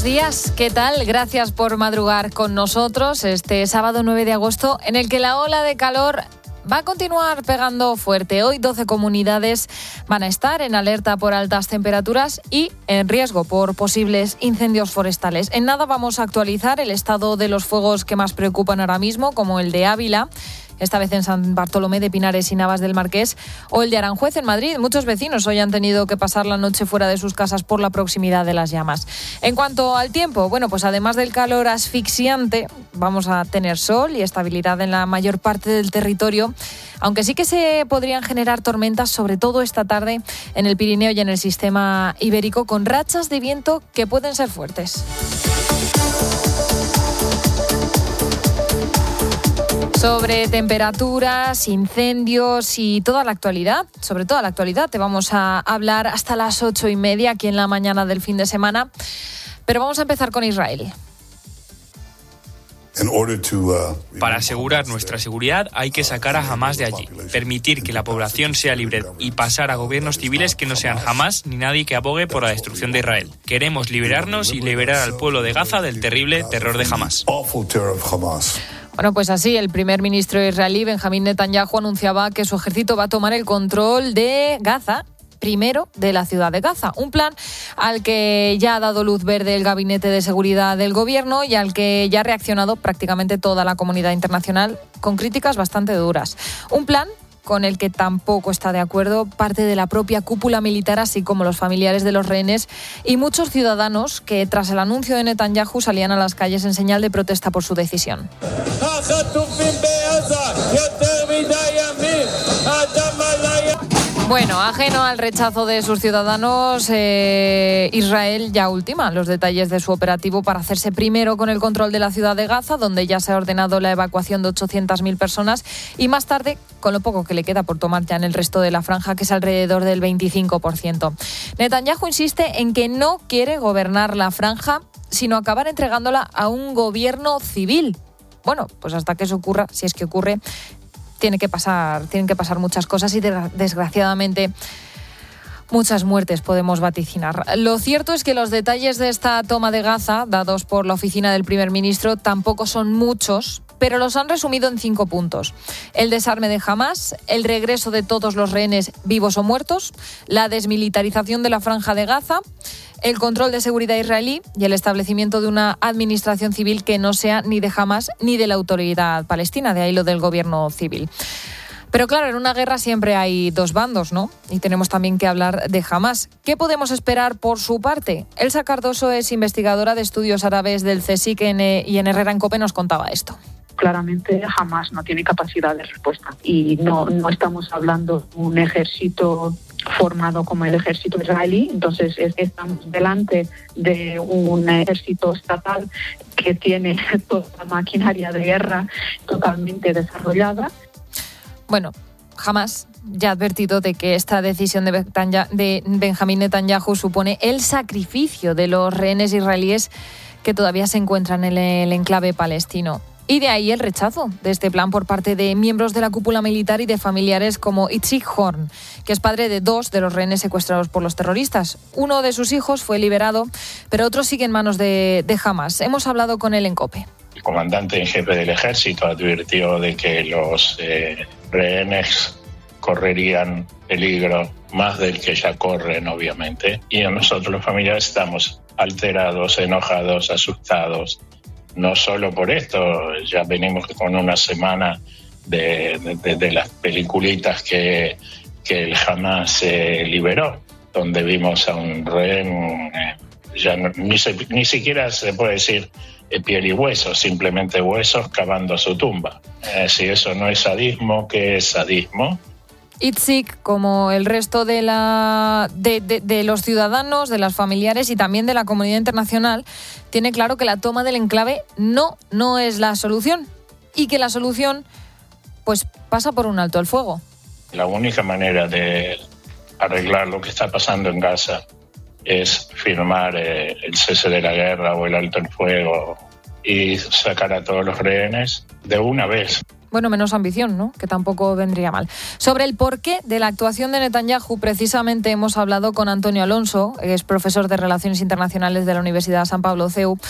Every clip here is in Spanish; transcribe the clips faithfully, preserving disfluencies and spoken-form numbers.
días, ¿qué tal? Gracias por madrugar con nosotros este sábado nueve de agosto, en el que la ola de calor va a continuar pegando fuerte. Hoy doce comunidades van a estar en alerta por altas temperaturas y en riesgo por posibles incendios forestales. En nada vamos a actualizar el estado de los fuegos que más preocupan ahora mismo, como el de Ávila, esta vez en San Bartolomé de Pinares y Navas del Marqués, o el de Aranjuez en Madrid. Muchos vecinos hoy han tenido que pasar la noche fuera de sus casas por la proximidad de las llamas. En cuanto al tiempo, bueno, pues además del calor asfixiante, vamos a tener sol y estabilidad en la mayor parte del territorio, aunque sí que se podrían generar tormentas, sobre todo esta tarde en el Pirineo y en el sistema ibérico, con rachas de viento que pueden ser fuertes. Sobre temperaturas, incendios y toda la actualidad, sobre toda la actualidad, te vamos a hablar hasta las ocho y media aquí en la mañana del fin de semana. Pero vamos a empezar con Israel. Para asegurar nuestra seguridad hay que sacar a Hamás de allí, permitir que la población sea libre y pasar a gobiernos civiles que no sean Hamás ni nadie que abogue por la destrucción de Israel. Queremos liberarnos y liberar al pueblo de Gaza del terrible terror de Hamás. Bueno, pues así, el primer ministro israelí, Benjamín Netanyahu, anunciaba que su ejército va a tomar el control de Gaza, primero de la ciudad de Gaza. Un plan al que ya ha dado luz verde el Gabinete de Seguridad del Gobierno y al que ya ha reaccionado prácticamente toda la comunidad internacional con críticas bastante duras. Un plan con el que tampoco está de acuerdo parte de la propia cúpula militar, así como los familiares de los rehenes y muchos ciudadanos que, tras el anuncio de Netanyahu, salían a las calles en señal de protesta por su decisión. Bueno, ajeno al rechazo de sus ciudadanos, eh, Israel ya ultima los detalles de su operativo para hacerse primero con el control de la ciudad de Gaza, donde ya se ha ordenado la evacuación de ochocientas mil personas, y más tarde, con lo poco que le queda por tomar ya en el resto de la franja, que es alrededor del veinticinco por ciento. Netanyahu insiste en que no quiere gobernar la franja, sino acabar entregándola a un gobierno civil. Bueno, pues hasta que eso ocurra, si es que ocurre, Tiene que pasar, tienen que pasar muchas cosas y desgraciadamente muchas muertes podemos vaticinar. Lo cierto es que los detalles de esta toma de Gaza, dados por la oficina del primer ministro, tampoco son muchos, pero los han resumido en cinco puntos. El desarme de Hamás, el regreso de todos los rehenes vivos o muertos, la desmilitarización de la franja de Gaza, el control de seguridad israelí y el establecimiento de una administración civil que no sea ni de Hamás ni de la autoridad palestina, de ahí lo del gobierno civil. Pero claro, en una guerra siempre hay dos bandos, ¿no? Y tenemos también que hablar de Hamás. ¿Qué podemos esperar por su parte? Elsa Cardoso es investigadora de estudios árabes del CSIC y en Herrera en Cope nos contaba esto. Claramente Hamás no tiene capacidad de respuesta y no, no estamos hablando de un ejército formado como el ejército israelí, entonces estamos delante de un ejército estatal que tiene toda la maquinaria de guerra totalmente desarrollada. Bueno, Hamás ya ha advertido de que esta decisión de, de Benjamín Netanyahu supone el sacrificio de los rehenes israelíes que todavía se encuentran en el enclave palestino. Y de ahí el rechazo de este plan por parte de miembros de la cúpula militar y de familiares como Itzik Horn, que es padre de dos de los rehenes secuestrados por los terroristas. Uno de sus hijos fue liberado, pero otro sigue en manos de, de Hamás. Hemos hablado con él en COPE. El comandante en jefe del ejército advirtió de que los eh, rehenes correrían peligro más del que ya corren, obviamente. Y nosotros los familiares estamos alterados, enojados, asustados. No solo por esto, ya venimos con una semana de, de, de las peliculitas que, que el Hamás eh, liberó, donde vimos a un rehén, eh, ya no, ni, se, ni siquiera se puede decir eh, piel y huesos, simplemente huesos cavando su tumba. Eh, si eso no es sadismo, ¿qué es sadismo? Itzik, como el resto de, la, de, de, de los ciudadanos, de las familiares y también de la comunidad internacional, tiene claro que la toma del enclave no, no es la solución y que la solución pues, pasa por un alto el fuego. La única manera de arreglar lo que está pasando en Gaza es firmar eh, el cese de la guerra o el alto el fuego y sacar a todos los rehenes de una vez. Bueno, menos ambición, ¿no? Que tampoco vendría mal. Sobre el porqué de la actuación de Netanyahu, precisamente hemos hablado con Antonio Alonso, que es profesor de Relaciones Internacionales de la Universidad San Pablo C E U,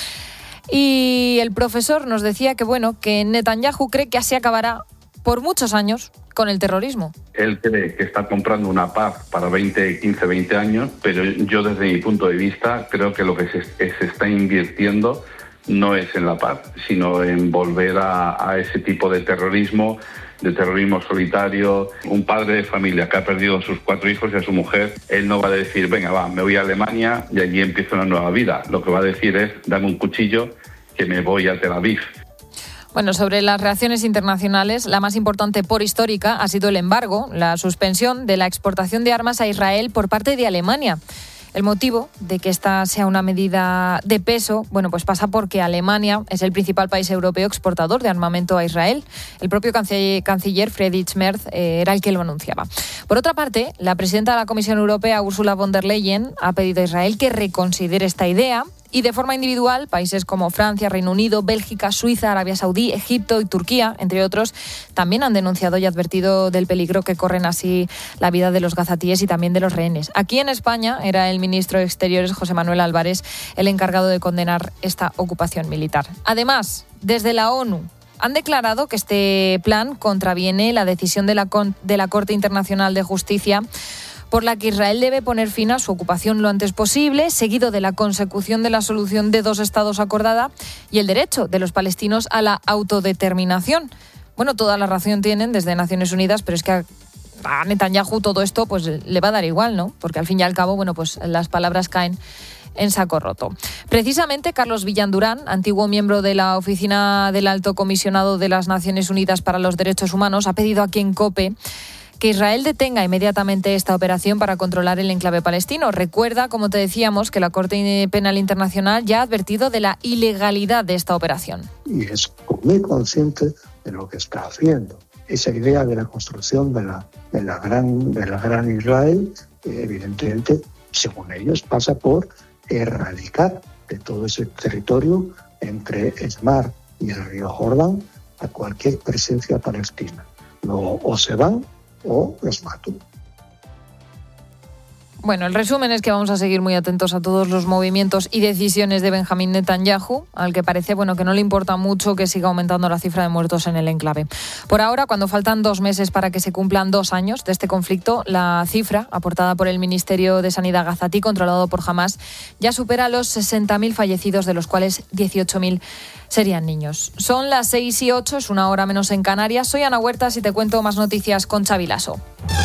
y el profesor nos decía que, bueno, que Netanyahu cree que así acabará por muchos años con el terrorismo. Él cree que está comprando una paz para veinte, quince, veinte años, pero yo desde mi punto de vista creo que lo que se, se está invirtiendo no es en la paz, sino en volver a, a ese tipo de terrorismo, de terrorismo solitario. Un padre de familia que ha perdido a sus cuatro hijos y a su mujer, él no va a decir, venga, va, me voy a Alemania y allí empiezo una nueva vida. Lo que va a decir es, dame un cuchillo que me voy a Tel Aviv. Bueno, sobre las reacciones internacionales, la más importante por histórica ha sido el embargo, la suspensión de la exportación de armas a Israel por parte de Alemania. El motivo de que esta sea una medida de peso, bueno, pues pasa porque Alemania es el principal país europeo exportador de armamento a Israel. El propio canciller Friedrich Merz eh, era el que lo anunciaba. Por otra parte, la presidenta de la Comisión Europea, Ursula von der Leyen, ha pedido a Israel que reconsidere esta idea. Y de forma individual, países como Francia, Reino Unido, Bélgica, Suiza, Arabia Saudí, Egipto y Turquía, entre otros, también han denunciado y advertido del peligro que corren así la vida de los gazatíes y también de los rehenes. Aquí en España era el ministro de Exteriores, José Manuel Álvarez, el encargado de condenar esta ocupación militar. Además, desde la ONU han declarado que este plan contraviene la decisión de la, de la Corte Internacional de Justicia, por la que Israel debe poner fin a su ocupación lo antes posible, seguido de la consecución de la solución de dos estados acordada y el derecho de los palestinos a la autodeterminación. Bueno, toda la razón tienen desde Naciones Unidas, pero es que a, a Netanyahu todo esto pues le va a dar igual, ¿no? Porque al fin y al cabo, bueno, pues las palabras caen en saco roto. Precisamente Carlos Villandurán, antiguo miembro de la Oficina del Alto Comisionado de las Naciones Unidas para los Derechos Humanos, ha pedido aquí en COPE que Israel detenga inmediatamente esta operación para controlar el enclave palestino. Recuerda, como te decíamos, que la Corte Penal Internacional ya ha advertido de la ilegalidad de esta operación. Y es muy consciente de lo que está haciendo. Esa idea de la construcción de la, de la, gran, de la gran Israel, eh, evidentemente, según ellos, pasa por erradicar de todo ese territorio entre el mar y el río Jordán a cualquier presencia palestina. Luego o se van o los mato. Bueno, el resumen es que vamos a seguir muy atentos a todos los movimientos y decisiones de Benjamín Netanyahu, al que parece bueno que no le importa mucho que siga aumentando la cifra de muertos en el enclave. Por ahora, cuando faltan dos meses para que se cumplan dos años de este conflicto, la cifra aportada por el Ministerio de Sanidad gazatí, controlado por Hamás, ya supera los sesenta mil fallecidos, de los cuales dieciocho mil serían niños. Son las seis y ocho, es una hora menos en Canarias. Soy Ana Huertas y te cuento más noticias con Xavi Lasso.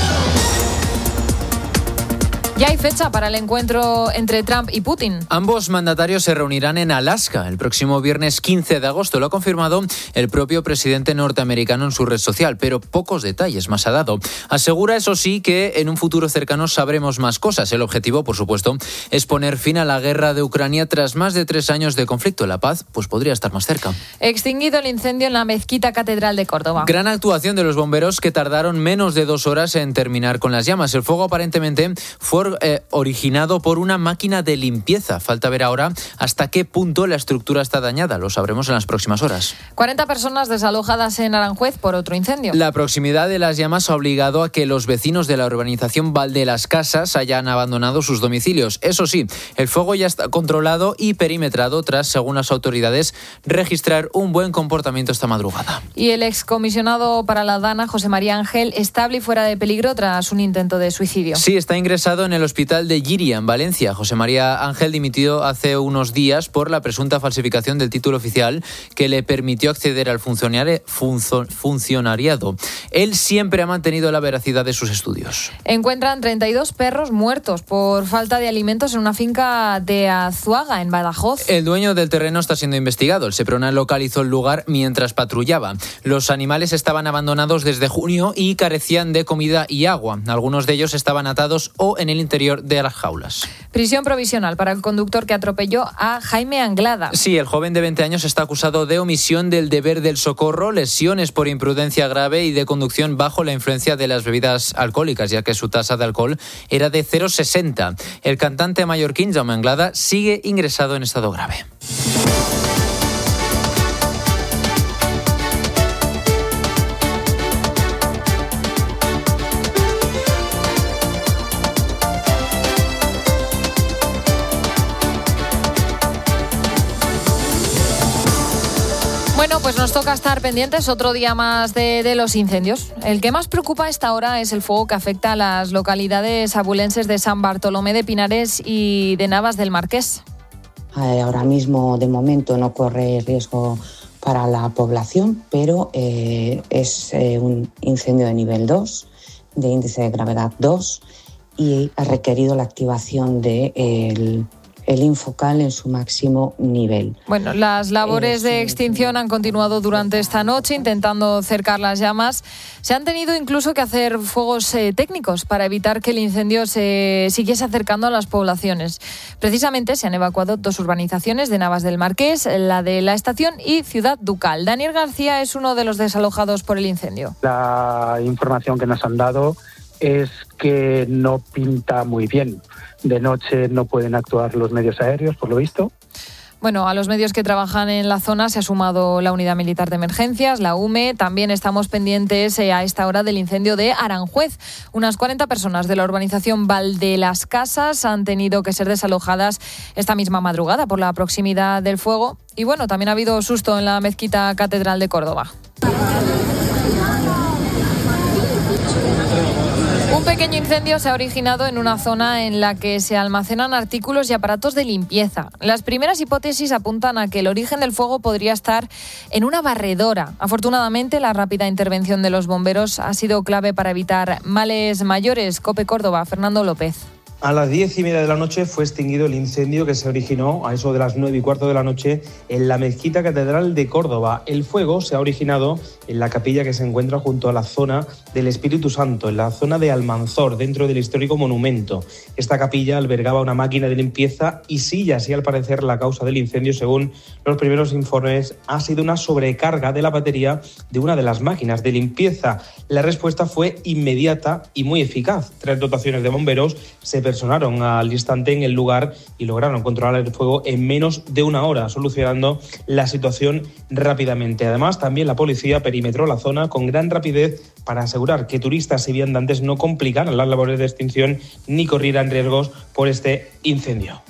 Ya hay fecha para el encuentro entre Trump y Putin. Ambos mandatarios se reunirán en Alaska el próximo viernes quince de agosto. Lo ha confirmado el propio presidente norteamericano en su red social, pero pocos detalles más ha dado. Asegura, eso sí, que en un futuro cercano sabremos más cosas. El objetivo, por supuesto, es poner fin a la guerra de Ucrania tras más de tres años de conflicto. La paz pues podría estar más cerca. Extinguido el incendio en la Mezquita Catedral de Córdoba. Gran actuación de los bomberos, que tardaron menos de dos horas en terminar con las llamas. El fuego aparentemente fue Eh, originado por una máquina de limpieza. Falta ver ahora hasta qué punto la estructura está dañada. Lo sabremos en las próximas horas. cuarenta personas desalojadas en Aranjuez por otro incendio. La proximidad de las llamas ha obligado a que los vecinos de la urbanización Valde las Casas hayan abandonado sus domicilios. Eso sí, el fuego ya está controlado y perimetrado tras, según las autoridades, registrar un buen comportamiento esta madrugada. Y el excomisionado para la Dana, José María Ángel, estable y fuera de peligro tras un intento de suicidio. Sí, está ingresado en el hospital de Lliria, en Valencia. José María Ángel dimitió hace unos días por la presunta falsificación del título oficial que le permitió acceder al funcionari- funzo- funcionariado. Él siempre ha mantenido la veracidad de sus estudios. Encuentran treinta y dos perros muertos por falta de alimentos en una finca de Azuaga, en Badajoz. El dueño del terreno está siendo investigado. El Seprona localizó el lugar mientras patrullaba. Los animales estaban abandonados desde junio y carecían de comida y agua. Algunos de ellos estaban atados o en el interior de las jaulas. Prisión provisional para el conductor que atropelló a Jaime Anglada. Sí, el joven de veinte años está acusado de omisión del deber del socorro, lesiones por imprudencia grave y de conducción bajo la influencia de las bebidas alcohólicas, ya que su tasa de alcohol era de cero coma sesenta. El cantante mallorquín Jaume Anglada sigue ingresado en estado grave. Pues nos toca estar pendientes otro día más de, de los incendios. El que más preocupa a esta hora es el fuego que afecta a las localidades abulenses de San Bartolomé de Pinares y de Navas del Marqués. Eh, ahora mismo, de momento, no corre riesgo para la población, pero eh, es eh, un incendio de nivel dos, de índice de gravedad dos, y ha requerido la activación del de el Infocal en su máximo nivel. Bueno, las labores de extinción han continuado durante esta noche intentando cercar las llamas. Se han tenido incluso que hacer fuegos eh, técnicos para evitar que el incendio se siguiese acercando a las poblaciones. Precisamente se han evacuado dos urbanizaciones de Navas del Marqués, la de La Estación y Ciudad Ducal. Daniel García es uno de los desalojados por el incendio. La información que nos han dado es que no pinta muy bien. De noche no pueden actuar los medios aéreos, por lo visto. Bueno, a los medios que trabajan en la zona se ha sumado la Unidad Militar de Emergencias, la U M E. También estamos pendientes eh, a esta hora del incendio de Aranjuez. Unas cuarenta personas de la urbanización Val de las Casas han tenido que ser desalojadas esta misma madrugada por la proximidad del fuego. Y bueno, también ha habido susto en la mezquita Catedral de Córdoba. Un pequeño incendio se ha originado en una zona en la que se almacenan artículos y aparatos de limpieza. Las primeras hipótesis apuntan a que el origen del fuego podría estar en una barredora. Afortunadamente, la rápida intervención de los bomberos ha sido clave para evitar males mayores. COPE Córdoba, Fernando López. A las diez y media de la noche fue extinguido el incendio que se originó a eso de las nueve y cuarto de la noche en la mezquita Catedral de Córdoba. El fuego se ha originado en la capilla que se encuentra junto a la zona del Espíritu Santo, en la zona de Almanzor, dentro del histórico monumento. Esta capilla albergaba una máquina de limpieza y sí, así al parecer la causa del incendio, según los primeros informes, ha sido una sobrecarga de la batería de una de las máquinas de limpieza. La respuesta fue inmediata y muy eficaz. Tres dotaciones de bomberos se personaron al instante en el lugar y lograron controlar el fuego en menos de una hora, solucionando la situación rápidamente. Además, también la policía perimetró la zona con gran rapidez para asegurar que turistas y viandantes no complicaran las labores de extinción ni corrieran riesgos por este incendio.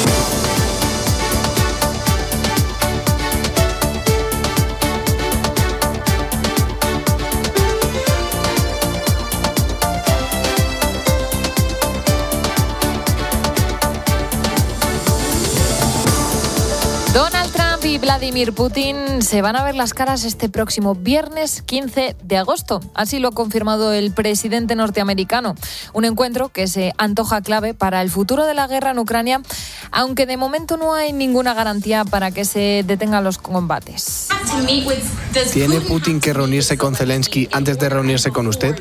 Donald Trump y Vladimir Putin se van a ver las caras este próximo viernes quince de agosto. Así lo ha confirmado el presidente norteamericano. Un encuentro que se antoja clave para el futuro de la guerra en Ucrania, aunque de momento no hay ninguna garantía para que se detengan los combates. ¿Tiene Putin que reunirse con Zelensky antes de reunirse con usted?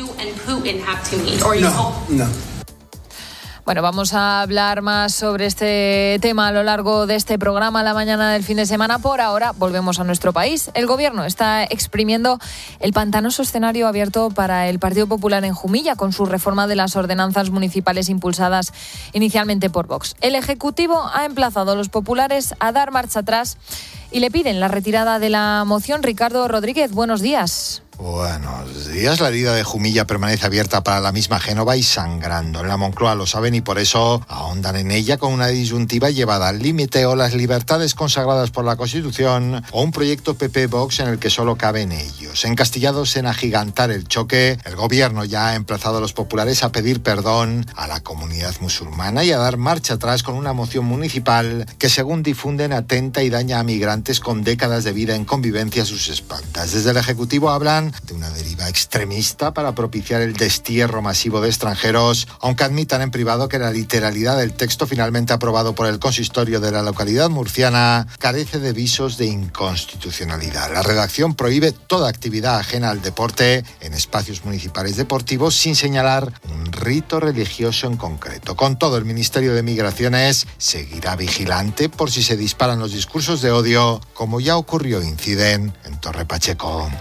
No, no. Bueno, vamos a hablar más sobre este tema a lo largo de este programa la mañana del fin de semana. Por ahora, volvemos a nuestro país. El Gobierno está exprimiendo el pantanoso escenario abierto para el Partido Popular en Jumilla con su reforma de las ordenanzas municipales impulsadas inicialmente por Vox. El Ejecutivo ha emplazado a los populares a dar marcha atrás y le piden la retirada de la moción. Ricardo Rodríguez, buenos días. Buenos días. La herida de Jumilla permanece abierta para la misma Génova y sangrando. En la Moncloa lo saben y por eso ahondan en ella con una disyuntiva llevada al límite: o las libertades consagradas por la Constitución o un proyecto P P-Vox en el que solo caben ellos. Encastillados en agigantar el choque, el Gobierno ya ha emplazado a los populares a pedir perdón a la comunidad musulmana y a dar marcha atrás con una moción municipal que, según difunden, atenta y daña a migrantes con décadas de vida en convivencia a sus espaldas. Desde el Ejecutivo hablan de una deriva extremista para propiciar el destierro masivo de extranjeros, aunque admitan en privado que la literalidad del texto finalmente aprobado por el consistorio de la localidad murciana carece de visos de inconstitucionalidad. La redacción prohíbe toda actividad ajena al deporte en espacios municipales deportivos sin señalar un rito religioso en concreto. Con todo, el Ministerio de Migraciones seguirá vigilante por si se disparan los discursos de odio, como ya ocurrió, inciden, en Torre Pacheco.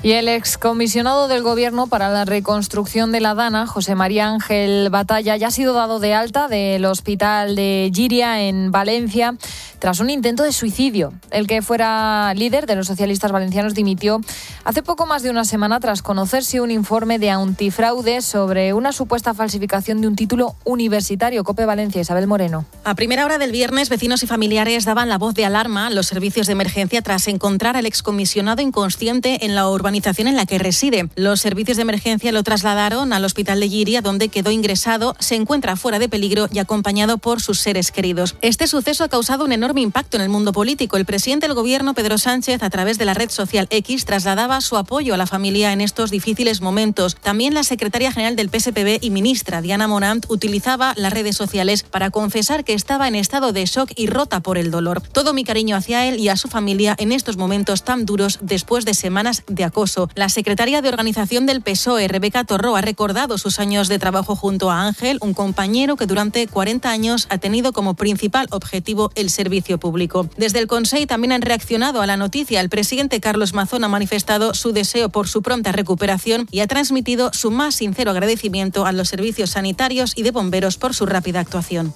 Y el excomisionado del Gobierno para la reconstrucción de la Dana, José María Ángel Batalla, ya ha sido dado de alta del hospital de Llíria en Valencia tras un intento de suicidio. El que fuera líder de los socialistas valencianos dimitió hace poco más de una semana tras conocerse un informe de antifraude sobre una supuesta falsificación de un título universitario. COPE Valencia, Isabel Moreno. A primera hora del viernes, vecinos y familiares daban la voz de alarma a los servicios de emergencia tras encontrar al excomisionado inconsciente en la urbanización en la que reside. Los servicios de emergencia lo trasladaron al hospital de Llíria, donde quedó ingresado, se encuentra fuera de peligro y acompañado por sus seres queridos. Este suceso ha causado un enorme impacto en el mundo político. El presidente del Gobierno, Pedro Sánchez, a través de la red social X, trasladaba su apoyo a la familia en estos difíciles momentos. También la secretaria general del P S P B y ministra, Diana Morant, utilizaba las redes sociales para confesar que estaba en estado de shock y rota por el dolor. Todo mi cariño hacia él y a su familia en estos momentos tan duros después de semanas de acoso. La secretaria de Organización del P S O E, Rebeca Torró, ha recordado sus años de trabajo junto a Ángel, un compañero que durante cuarenta años ha tenido como principal objetivo el servicio público. Desde el Consell también han reaccionado a la noticia. El presidente Carlos Mazón ha manifestado su deseo por su pronta recuperación y ha transmitido su más sincero agradecimiento a los servicios sanitarios y de bomberos por su rápida actuación.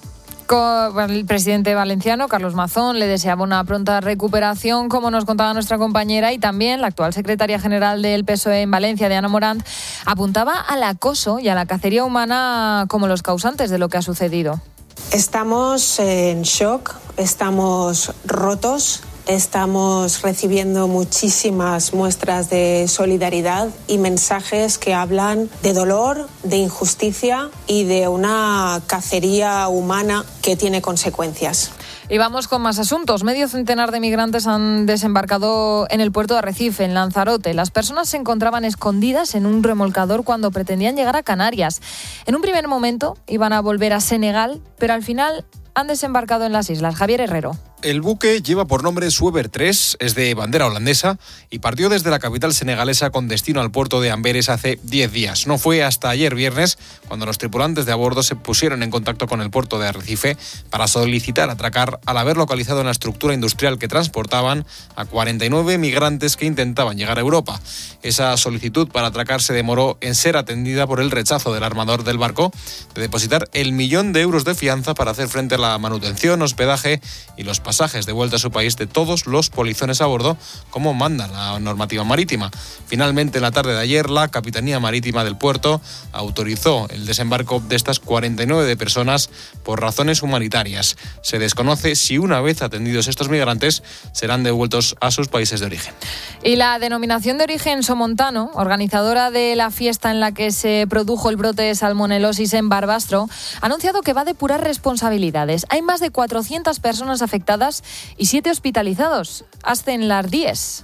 El presidente valenciano, Carlos Mazón, le deseaba una pronta recuperación, como nos contaba nuestra compañera, y también la actual secretaria general del P S O E en Valencia, Diana Morant, apuntaba al acoso y a la cacería humana como los causantes de lo que ha sucedido. Estamos en shock, estamos rotos. Estamos recibiendo muchísimas muestras de solidaridad y mensajes que hablan de dolor, de injusticia y de una cacería humana que tiene consecuencias. Y vamos con más asuntos. Medio centenar de migrantes han desembarcado en el puerto de Arrecife, en Lanzarote. Las personas se encontraban escondidas en un remolcador cuando pretendían llegar a Canarias. En un primer momento iban a volver a Senegal, pero al final han desembarcado en las islas. Javier Herrero. El buque lleva por nombre Sueber tres, es de bandera holandesa y partió desde la capital senegalesa con destino al puerto de Amberes hace diez días. No fue hasta ayer viernes cuando los tripulantes de a bordo se pusieron en contacto con el puerto de Arrecife para solicitar atracar al haber localizado en la estructura industrial que transportaban a cuarenta y nueve migrantes que intentaban llegar a Europa. Esa solicitud para atracar se demoró en ser atendida por el rechazo del armador del barco de depositar el millón de euros de fianza para hacer frente a la manutención, hospedaje y los pasajes de vuelta a su país de todos los polizones a bordo, como manda la normativa marítima. Finalmente, en la tarde de ayer, la Capitanía Marítima del puerto autorizó el desembarco de estas cuarenta y nueve de personas por razones humanitarias. Se desconoce si una vez atendidos estos migrantes serán devueltos a sus países de origen. Y la denominación de origen somontano, organizadora de la fiesta en la que se produjo el brote de salmonelosis en Barbastro, ha anunciado que va a depurar responsabilidades. Hay más de cuatrocientas personas afectadas y siete hospitalizados. Hacen las diez.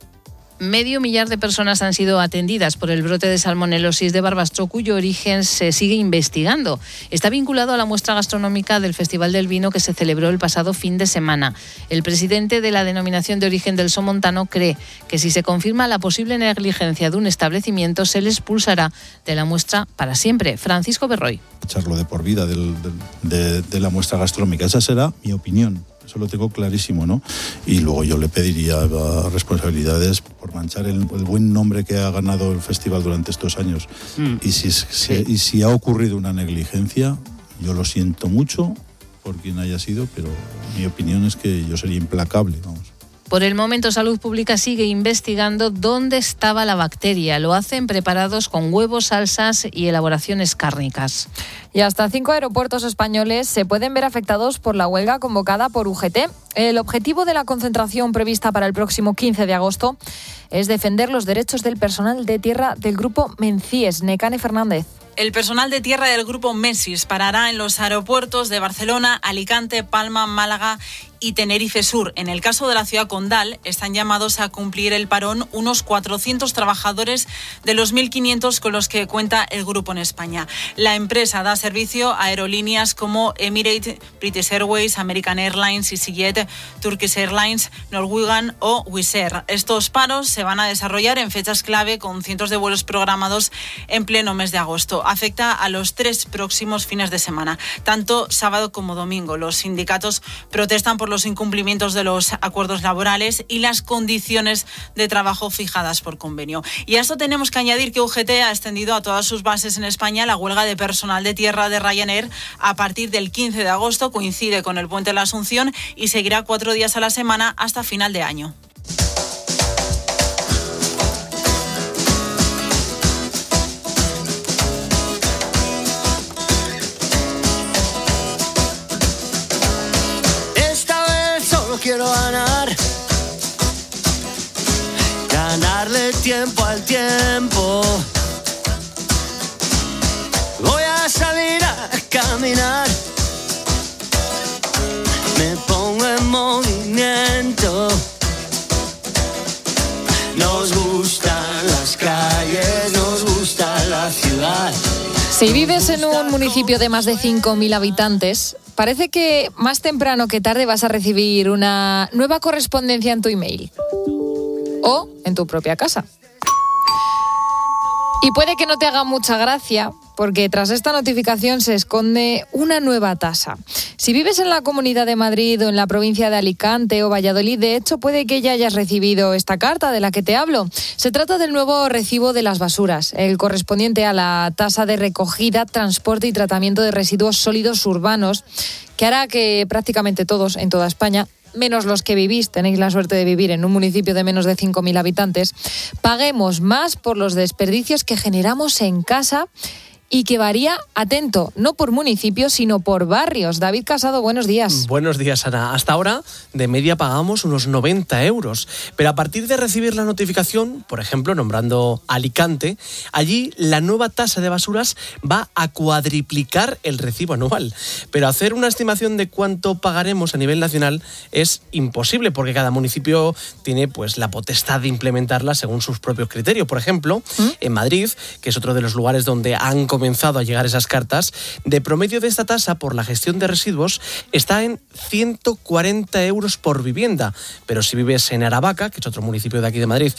Medio millar de personas han sido atendidas por el brote de salmonelosis de Barbastro, cuyo origen se sigue investigando. Está vinculado a la muestra gastronómica del Festival del Vino que se celebró el pasado fin de semana. El presidente de la denominación de origen del somontano cree que si se confirma la posible negligencia de un establecimiento, se le expulsará de la muestra para siempre. Francisco Berroy. Echarlo de por vida del, del, de, de la muestra gastronómica. Esa será mi opinión. Eso lo tengo clarísimo, ¿no? Y luego yo le pediría responsabilidades por manchar el, el buen nombre que ha ganado el festival durante estos años. Mm. Y, si, si, sí. y si ha ocurrido una negligencia, yo lo siento mucho por quien haya sido, pero mi opinión es que yo sería implacable, vamos. Por el momento, Salud Pública sigue investigando dónde estaba la bacteria. Lo hacen preparados con huevos, salsas y elaboraciones cárnicas. Y hasta cinco aeropuertos españoles se pueden ver afectados por la huelga convocada por U G T. El objetivo de la concentración prevista para el próximo quince de agosto es defender los derechos del personal de tierra del grupo Mencies. Necane Fernández. El personal de tierra del grupo Mencies parará en los aeropuertos de Barcelona, Alicante, Palma, Málaga y Tenerife Sur. En el caso de la ciudad condal, están llamados a cumplir el parón unos cuatrocientos trabajadores de los mil quinientos con los que cuenta el grupo en España. La empresa da servicio a aerolíneas como Emirates, British Airways, American Airlines, EasyJet, Turkish Airlines, Norwegian o Wizz Air. Estos paros se van a desarrollar en fechas clave con cientos de vuelos programados en pleno mes de agosto. Afecta a los tres próximos fines de semana, tanto sábado como domingo. Los sindicatos protestan por por los incumplimientos de los acuerdos laborales y las condiciones de trabajo fijadas por convenio. Y a esto tenemos que añadir que U G T ha extendido a todas sus bases en España la huelga de personal de tierra de Ryanair a partir del quince de agosto, coincide con el Puente de la Asunción y seguirá cuatro días a la semana hasta final de año. Quiero ganar, ganarle tiempo al tiempo. Voy a salir a caminar, me pongo en movimiento. Nos gustan las calles, nos gusta la ciudad. Si vives en un municipio de más de cinco mil habitantes, parece que más temprano que tarde vas a recibir una nueva correspondencia en tu email o en tu propia casa. Y puede que no te haga mucha gracia, porque tras esta notificación se esconde una nueva tasa. Si vives en la Comunidad de Madrid o en la provincia de Alicante o Valladolid, de hecho, puede que ya hayas recibido esta carta de la que te hablo. Se trata del nuevo recibo de las basuras, el correspondiente a la tasa de recogida, transporte y tratamiento de residuos sólidos urbanos, que hará que prácticamente todos en toda España, menos los que vivís, tenéis la suerte de vivir en un municipio de menos de cinco mil habitantes, paguemos más por los desperdicios que generamos en casa y que varía, atento, no por municipios, sino por barrios. David Casado, buenos días. Buenos días, Ana. Hasta ahora, de media pagamos unos noventa euros. Pero a partir de recibir la notificación, por ejemplo, nombrando Alicante, allí la nueva tasa de basuras va a cuadriplicar el recibo anual. Pero hacer una estimación de cuánto pagaremos a nivel nacional es imposible, porque cada municipio tiene pues la potestad de implementarla según sus propios criterios. Por ejemplo, ¿Mm? en Madrid, que es otro de los lugares donde han comenzado a llegar esas cartas, de promedio de esta tasa por la gestión de residuos está en ciento cuarenta euros por vivienda, pero si vives en Aravaca, que es otro municipio de aquí de Madrid,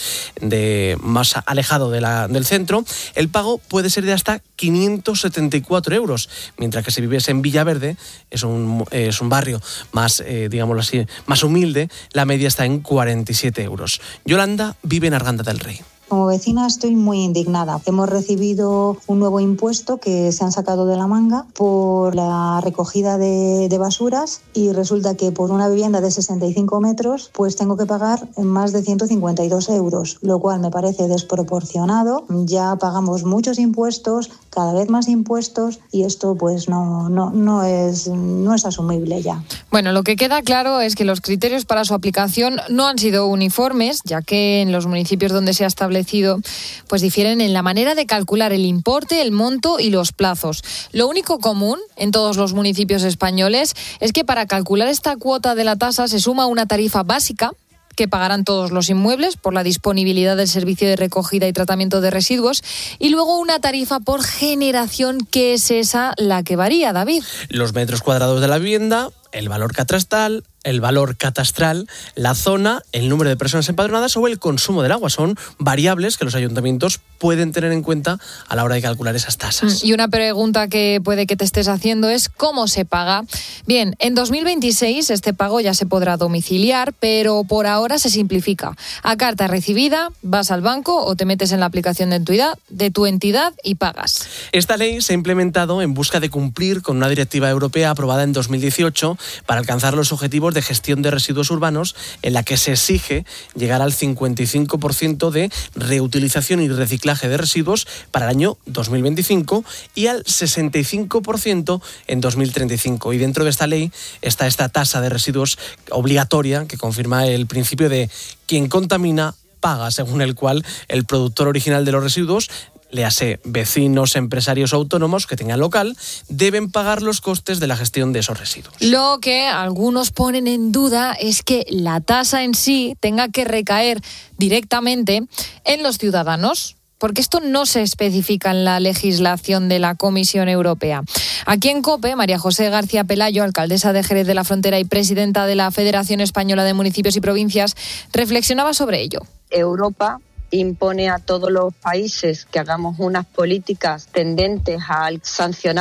de más alejado de la, del centro, el pago puede ser de hasta quinientos setenta y cuatro euros, mientras que si vives en Villaverde, es un, es un barrio más, eh, digámoslo así, más humilde, la media está en cuarenta y siete euros. Yolanda vive en Arganda del Rey. Como vecina estoy muy indignada. Hemos recibido un nuevo impuesto que se han sacado de la manga por la recogida de, de basuras y resulta que por una vivienda de sesenta y cinco metros pues tengo que pagar más de ciento cincuenta y dos euros, lo cual me parece desproporcionado. Ya pagamos muchos impuestos, cada vez más impuestos y esto pues no, no, no, es, no es asumible ya. Bueno, lo que queda claro es que los criterios para su aplicación no han sido uniformes, ya que en los municipios donde se ha establecido pues difieren en la manera de calcular el importe, el monto y los plazos. Lo único común en todos los municipios españoles es que para calcular esta cuota de la tasa se suma una tarifa básica que pagarán todos los inmuebles por la disponibilidad del servicio de recogida y tratamiento de residuos y luego una tarifa por generación, que es esa la que varía, David. Los metros cuadrados de la vivienda, el valor catastral, el valor catastral, la zona, el número de personas empadronadas o el consumo del agua. Son variables que los ayuntamientos pueden tener en cuenta a la hora de calcular esas tasas. Y una pregunta que puede que te estés haciendo es ¿cómo se paga? Bien, en dos mil veintiséis este pago ya se podrá domiciliar, pero por ahora se simplifica. A carta recibida, vas al banco o te metes en la aplicación de tu entidad, de tu entidad y pagas. Esta ley se ha implementado en busca de cumplir con una directiva europea aprobada en dos mil dieciocho para alcanzar los objetivos de gestión de residuos urbanos, en la que se exige llegar al cincuenta y cinco por ciento de reutilización y reciclaje de residuos para el año dos mil veinticinco y al sesenta y cinco por ciento en dos mil treinta y cinco. Y dentro de esta ley está esta tasa de residuos obligatoria que confirma el principio de quien contamina paga, según el cual el productor original de los residuos, léase vecinos, empresarios o autónomos que tengan local, deben pagar los costes de la gestión de esos residuos. Lo que algunos ponen en duda es que la tasa en sí tenga que recaer directamente en los ciudadanos, porque esto no se especifica en la legislación de la Comisión Europea. Aquí en COPE, María José García Pelayo, alcaldesa de Jerez de la Frontera y presidenta de la Federación Española de Municipios y Provincias, reflexionaba sobre ello. Europa impone a todos los países que hagamos unas políticas tendentes a sancionar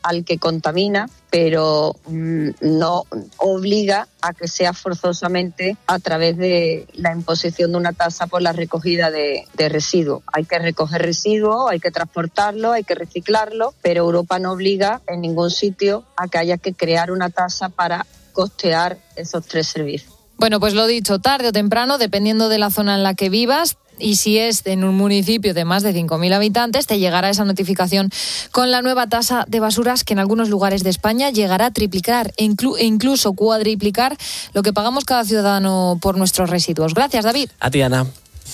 al que contamina, pero mmm, no obliga a que sea forzosamente a través de la imposición de una tasa por la recogida de, de residuos. Hay que recoger residuos, hay que transportarlo, hay que reciclarlo, pero Europa no obliga en ningún sitio a que haya que crear una tasa para costear esos tres servicios. Bueno, pues lo dicho, tarde o temprano, dependiendo de la zona en la que vivas, y si es en un municipio de más de cinco mil habitantes, te llegará esa notificación con la nueva tasa de basuras que en algunos lugares de España llegará a triplicar e, inclu- e incluso cuadriplicar lo que pagamos cada ciudadano por nuestros residuos. Gracias, David. A ti, Ana.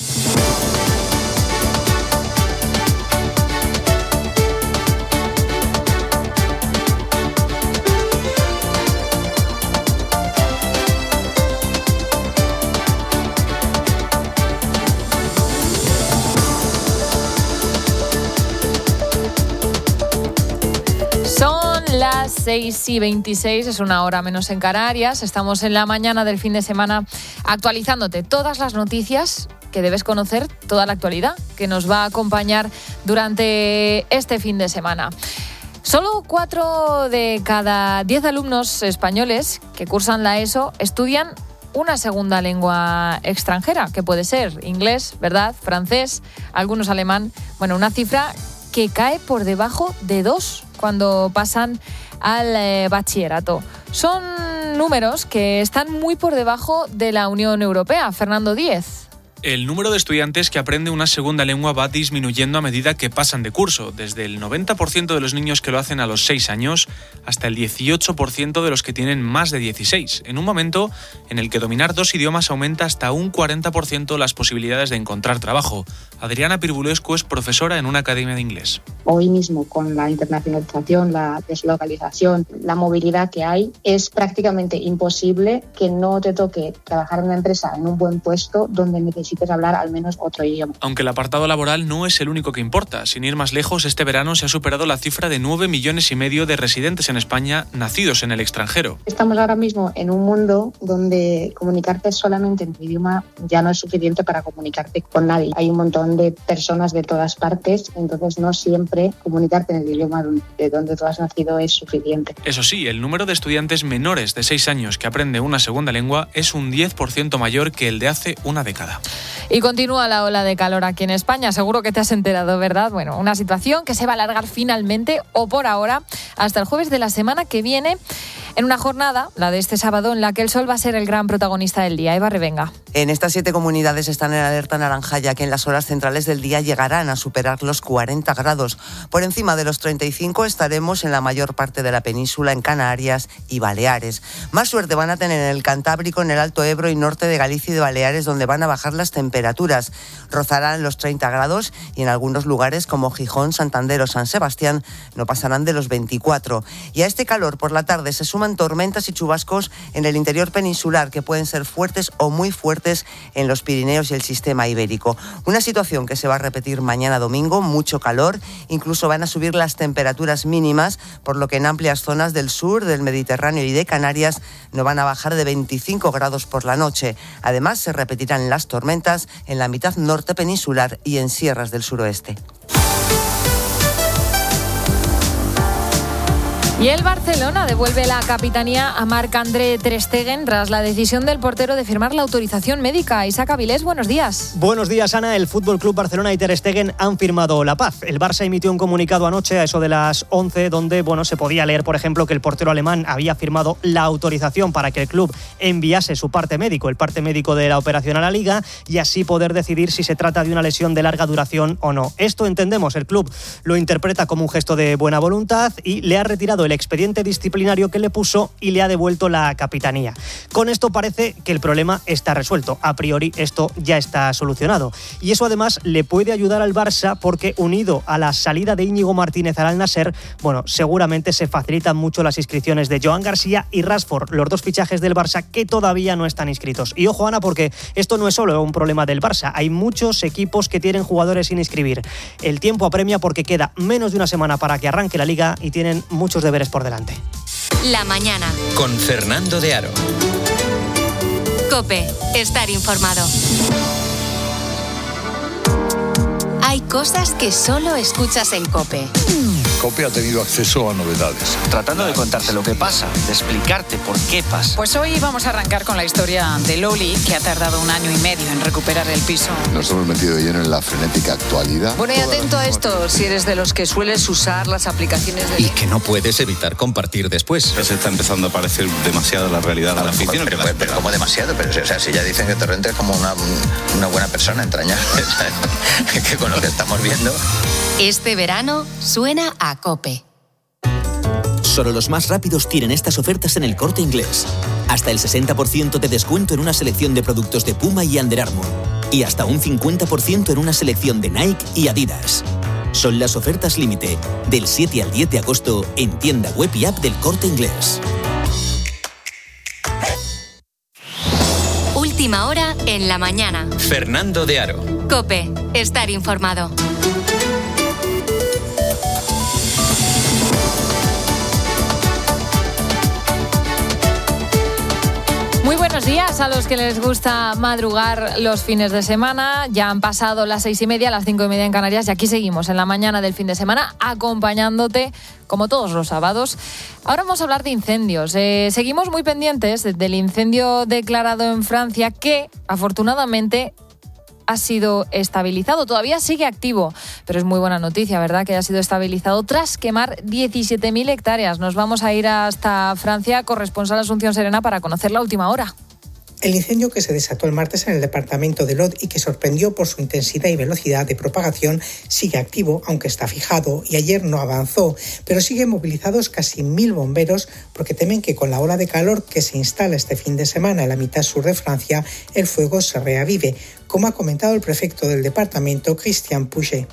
Las seis y veintiséis, es una hora menos en Canarias. Estamos en la mañana del fin de semana actualizándote todas las noticias que debes conocer, toda la actualidad que nos va a acompañar durante este fin de semana. Solo cuatro de cada diez alumnos españoles que cursan la ESO estudian una segunda lengua extranjera, que puede ser inglés, ¿verdad?, francés, algunos alemán. Bueno, una cifra que cae por debajo de dos cuando pasan al eh, bachillerato. Son números que están muy por debajo de la Unión Europea. Fernando Díez. El número de estudiantes que aprende una segunda lengua va disminuyendo a medida que pasan de curso, desde el noventa por ciento de los niños que lo hacen a los seis años hasta el dieciocho por ciento de los que tienen más de dieciséis, en un momento en el que dominar dos idiomas aumenta hasta un cuarenta por ciento las posibilidades de encontrar trabajo. Adriana Pirbulescu es profesora en una academia de inglés. Hoy mismo, con la internacionalización, la deslocalización, la movilidad que hay, es prácticamente imposible que no te toque trabajar en una empresa en un buen puesto donde necesites hablar al menos otro idioma. Aunque el apartado laboral no es el único que importa. Sin ir más lejos, este verano se ha superado la cifra de nueve millones y medio de residentes en España nacidos en el extranjero. Estamos ahora mismo en un mundo donde comunicarte solamente en tu idioma ya no es suficiente para comunicarte con nadie. Hay un montón de personas de todas partes, entonces no siempre comunicarte en el idioma de donde tú has nacido es suficiente. Eso sí, el número de estudiantes menores de seis años que aprende una segunda lengua es un diez por ciento mayor que el de hace una década. Y continúa la ola de calor aquí en España. Seguro que te has enterado, ¿verdad? Bueno, una situación que se va a alargar finalmente, o por ahora, hasta el jueves de la semana que viene, en una jornada, la de este sábado, en la que el sol va a ser el gran protagonista del día. Eva Revenga. En estas siete comunidades están en alerta naranja, ya que en las horas centrales del día llegarán a superar los cuarenta grados. Por encima de los treinta y cinco estaremos en la mayor parte de la península, en Canarias y Baleares. Más suerte van a tener en el Cantábrico, en el Alto Ebro y norte de Galicia y de Baleares, donde van a bajar las temperaturas. Rozarán los treinta grados y en algunos lugares como Gijón, Santander o San Sebastián no pasarán de los veinticuatro. Y a este calor por la tarde se suman tormentas y chubascos en el interior peninsular, que pueden ser fuertes o muy fuertes en los Pirineos y el sistema ibérico. Una situación que se va a repetir mañana domingo, mucho calor, incluso van a subir las temperaturas mínimas, por lo que en amplias zonas del sur, del Mediterráneo y de Canarias no van a bajar de veinticinco grados por la noche. Además, se repetirán las tormentas en la mitad norte peninsular y en sierras del suroeste. Y el Barcelona devuelve la capitanía a Marc-André Ter Stegen tras la decisión del portero de firmar la autorización médica. Isaac Avilés, buenos días. Buenos días, Ana. El Fútbol Club Barcelona y Ter Stegen han firmado la paz. El Barça emitió un comunicado anoche a eso de las once, donde bueno, se podía leer, por ejemplo, que el portero alemán había firmado la autorización para que el club enviase su parte médico, el parte médico de la operación a la Liga, y así poder decidir si se trata de una lesión de larga duración o no. Esto, entendemos, el club lo interpreta como un gesto de buena voluntad y le ha retirado el expediente disciplinario que le puso y le ha devuelto la capitanía. Con esto parece que el problema está resuelto. A priori esto ya está solucionado. Y eso además le puede ayudar al Barça porque, unido a la salida de Íñigo Martínez al Al-Nassr, bueno, seguramente se facilitan mucho las inscripciones de Joan García y Rashford, los dos fichajes del Barça que todavía no están inscritos. Y ojo, Ana, porque esto no es solo un problema del Barça. Hay muchos equipos que tienen jugadores sin inscribir. El tiempo apremia porque queda menos de una semana para que arranque la Liga y tienen muchos deberes por delante. La mañana. Con Fernando de Aro. COPE. Estar informado. Hay cosas que solo escuchas en COPE. COPE ha tenido acceso a novedades. Tratando de contarte lo que pasa, de explicarte por qué pasa. Pues hoy vamos a arrancar con la historia de Loli, que ha tardado un año y medio en recuperar el piso. Nos hemos metido de lleno en la frenética actualidad. Bueno, y atento a esto, si eres de los que sueles usar las aplicaciones de... Y que no puedes evitar compartir después. Se está empezando a parecer demasiado la realidad de la ficción. Pero, pero, pero como demasiado, pero o sea, si ya dicen que Torrente es como una, una buena persona entrañable, que con lo que estamos viendo... Este verano suena a COPE. Solo los más rápidos tienen estas ofertas en El Corte Inglés. Hasta el sesenta por ciento de descuento en una selección de productos de Puma y Under Armour. Y hasta un cincuenta por ciento en una selección de Nike y Adidas. Son las ofertas límite del siete al diez de agosto en tienda web y app del Corte Inglés. Última hora en la mañana. Fernando de Aro. COPE. Estar informado. Muy buenos días a los que les gusta madrugar los fines de semana. Ya han pasado las seis y media, las cinco y media en Canarias y aquí seguimos en la mañana del fin de semana acompañándote como todos los sábados. Ahora vamos a hablar de incendios. Eh, seguimos muy pendientes del incendio declarado en Francia que afortunadamente ha sido estabilizado. Todavía sigue activo, pero es muy buena noticia, ¿verdad?, que haya sido estabilizado tras quemar diecisiete mil hectáreas. Nos vamos a ir hasta Francia, corresponsal Asunción Serena, para conocer la última hora. El incendio que se desató el martes en el departamento de Lot y que sorprendió por su intensidad y velocidad de propagación sigue activo, aunque está fijado, y ayer no avanzó, pero siguen movilizados casi mil bomberos porque temen que con la ola de calor que se instala este fin de semana en la mitad sur de Francia, el fuego se reavive, como ha comentado el prefecto del departamento, Christian Puget.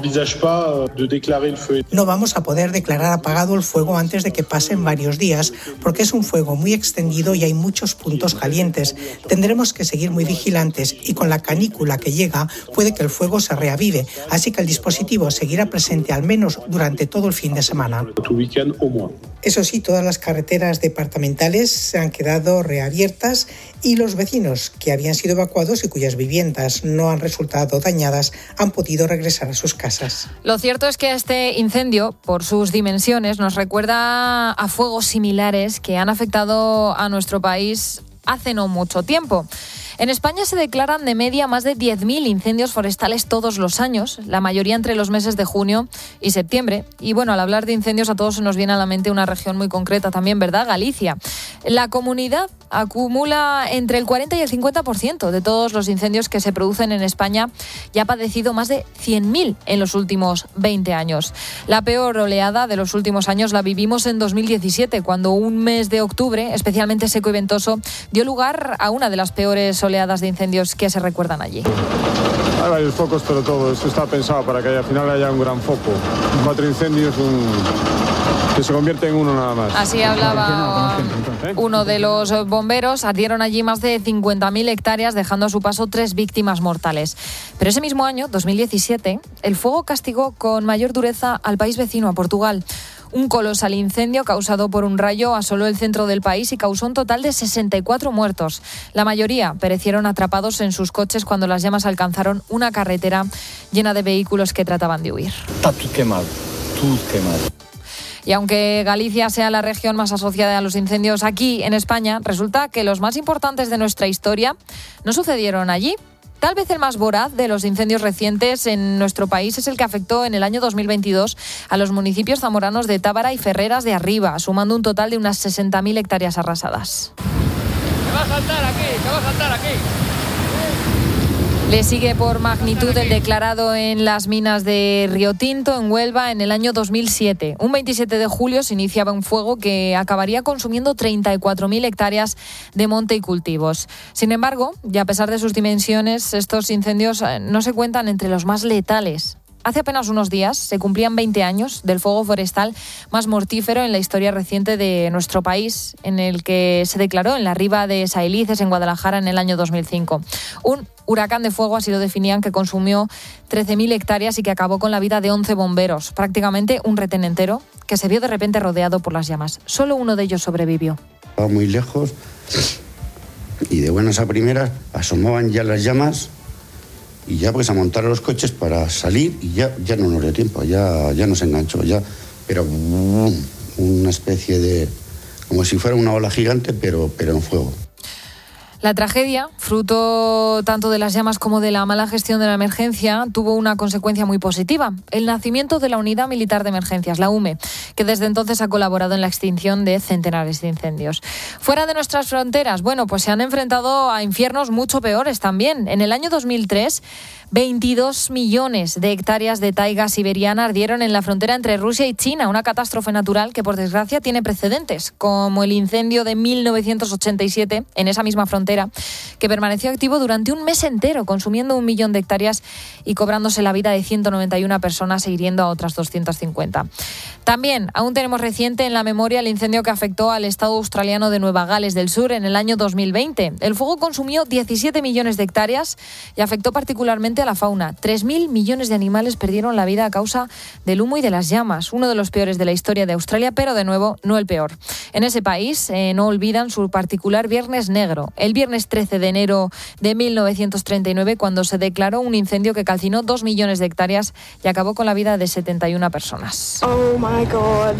No vamos a poder declarar apagado el fuego antes de que pasen varios días, porque es un fuego muy extendido y hay muchos puntos calientes. Tendremos que seguir muy vigilantes y con la canícula que llega puede que el fuego se reavive, así que el dispositivo seguirá presente al menos durante todo el fin de semana. Eso sí, todas las carreteras departamentales se han quedado reabiertas y los vecinos que habían sido evacuados y cuyas viviendas no han resultado dañadas han podido regresar a sus casas. Lo cierto es que este incendio, por sus dimensiones, nos recuerda a fuegos similares que han afectado a nuestro país hace no mucho tiempo. En España se declaran de media más de diez mil incendios forestales todos los años, la mayoría entre los meses de junio y septiembre. Y bueno, al hablar de incendios a todos se nos viene a la mente una región muy concreta también, ¿verdad? Galicia. La comunidad acumula entre el cuarenta y el cincuenta por ciento de todos los incendios que se producen en España y ha padecido más de cien mil en los últimos veinte años. La peor oleada de los últimos años la vivimos en dos mil diecisiete, cuando un mes de octubre, especialmente seco y ventoso, dio lugar a una de las peores oleadas de incendios que se recuerdan allí. Hay varios focos, pero todo esto está pensado para que al final haya un gran foco. Cuatro incendios, un... que se convierte en uno nada más. Así hablaba uno de los bomberos. Ardieron allí más de cincuenta mil hectáreas, dejando a su paso tres víctimas mortales. Pero ese mismo año, dos mil diecisiete, el fuego castigó con mayor dureza al país vecino, a Portugal. Un colosal incendio causado por un rayo asoló el centro del país y causó un total de sesenta y cuatro muertos. La mayoría perecieron atrapados en sus coches cuando las llamas alcanzaron una carretera llena de vehículos que trataban de huir. Está todo quemado, todo quemado. Y aunque Galicia sea la región más asociada a los incendios aquí en España, resulta que los más importantes de nuestra historia no sucedieron allí. Tal vez el más voraz de los incendios recientes en nuestro país es el que afectó en el año dos mil veintidós a los municipios zamoranos de Tábara y Ferreras de Arriba, sumando un total de unas sesenta mil hectáreas arrasadas. ¡Se va a saltar aquí! ¡Se va a saltar aquí! Le sigue por magnitud el declarado en las minas de Río Tinto, en Huelva, en el año dos mil siete. Un veintisiete de julio se iniciaba un fuego que acabaría consumiendo treinta y cuatro mil hectáreas de monte y cultivos. Sin embargo, y a pesar de sus dimensiones, estos incendios no se cuentan entre los más letales. Hace apenas unos días se cumplían veinte años del fuego forestal más mortífero en la historia reciente de nuestro país, en el que se declaró en la riba de Sailices, en Guadalajara, en el año dos mil cinco. Un huracán de fuego, así lo definían, que consumió trece mil hectáreas y que acabó con la vida de once bomberos. Prácticamente un retén entero que se vio de repente rodeado por las llamas. Solo uno de ellos sobrevivió. Estaba muy lejos y de buenas a primeras asomaban ya las llamas y ya pues a montar los coches para salir y ya, ya no nos dio tiempo, ya, ya nos enganchó, ya, pero boom, una especie de, como si fuera una ola gigante, pero, pero en fuego. La tragedia, fruto tanto de las llamas como de la mala gestión de la emergencia, tuvo una consecuencia muy positiva: el nacimiento de la Unidad Militar de Emergencias, la U M E, que desde entonces ha colaborado en la extinción de centenares de incendios. Fuera de nuestras fronteras, bueno, pues se han enfrentado a infiernos mucho peores también. En el año dos mil tres, veintidós millones de hectáreas de taiga siberiana ardieron en la frontera entre Rusia y China, una catástrofe natural que, por desgracia, tiene precedentes, como el incendio de mil novecientos ochenta y siete en esa misma frontera, que permaneció activo durante un mes entero, consumiendo un millón de hectáreas y cobrándose la vida de ciento noventa y una personas e hiriendo a otras doscientas cincuenta. También aún tenemos reciente en la memoria el incendio que afectó al estado australiano de Nueva Gales del Sur en el año dos mil veinte. El fuego consumió diecisiete millones de hectáreas y afectó particularmente a la fauna. tres mil millones de animales perdieron la vida a causa del humo y de las llamas, uno de los peores de la historia de Australia, pero de nuevo no el peor. En ese país eh, no olvidan su particular Viernes Negro, el viernes trece de enero de mil novecientos treinta y nueve, cuando se declaró un incendio que calcinó dos millones de hectáreas y acabó con la vida de setenta y una personas. Oh my God.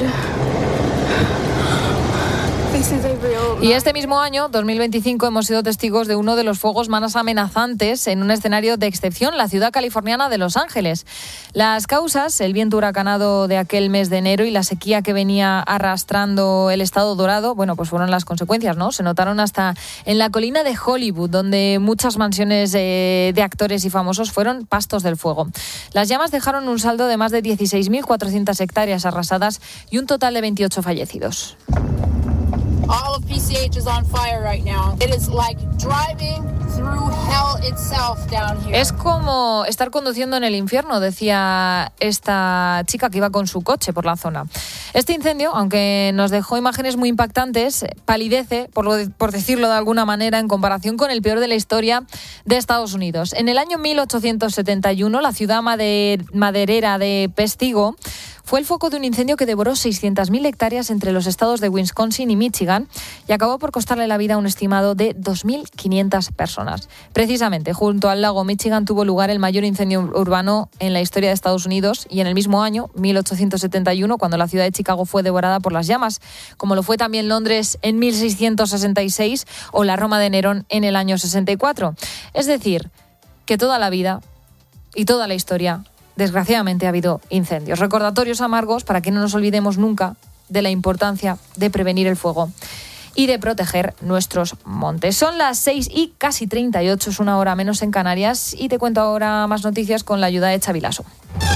Y este mismo año, dos mil veinticinco, hemos sido testigos de uno de los fuegos más amenazantes en un escenario de excepción, la ciudad californiana de Los Ángeles. Las causas, el viento huracanado de aquel mes de enero y la sequía que venía arrastrando el estado dorado, bueno, pues fueron las consecuencias, ¿no? Se notaron hasta en la colina de Hollywood, donde muchas mansiones eh, de actores y famosos fueron pastos del fuego. Las llamas dejaron un saldo de más de dieciséis mil cuatrocientas hectáreas arrasadas y un total de veintiocho fallecidos. All of P C H is on fire right now. It is like driving through hell itself down here. Es como estar conduciendo en el infierno, decía esta chica que iba con su coche por la zona. Este incendio, aunque nos dejó imágenes muy impactantes, palidece, por, lo de, por decirlo de alguna manera, en comparación con el peor de la historia de Estados Unidos. En el año mil ochocientos setenta y uno, la ciudad mader, maderera de Pestigo fue el foco de un incendio que devoró seiscientas mil hectáreas entre los estados de Wisconsin y Michigan y acabó por costarle la vida a un estimado de dos mil quinientas personas. Precisamente, junto al lago Michigan tuvo lugar el mayor incendio urbano en la historia de Estados Unidos, y en el mismo año, mil ochocientos setenta y uno, cuando la ciudad de Chicago fue devorada por las llamas, como lo fue también Londres en mil seiscientos sesenta y seis o la Roma de Nerón en el año sesenta y cuatro. Es decir, que toda la vida y toda la historia, desgraciadamente, ha habido incendios. Recordatorios amargos para que no nos olvidemos nunca de la importancia de prevenir el fuego y de proteger nuestros montes. Son las seis y casi treinta y ocho, es una hora menos en Canarias, y te cuento ahora más noticias con la ayuda de Xavi Lasso.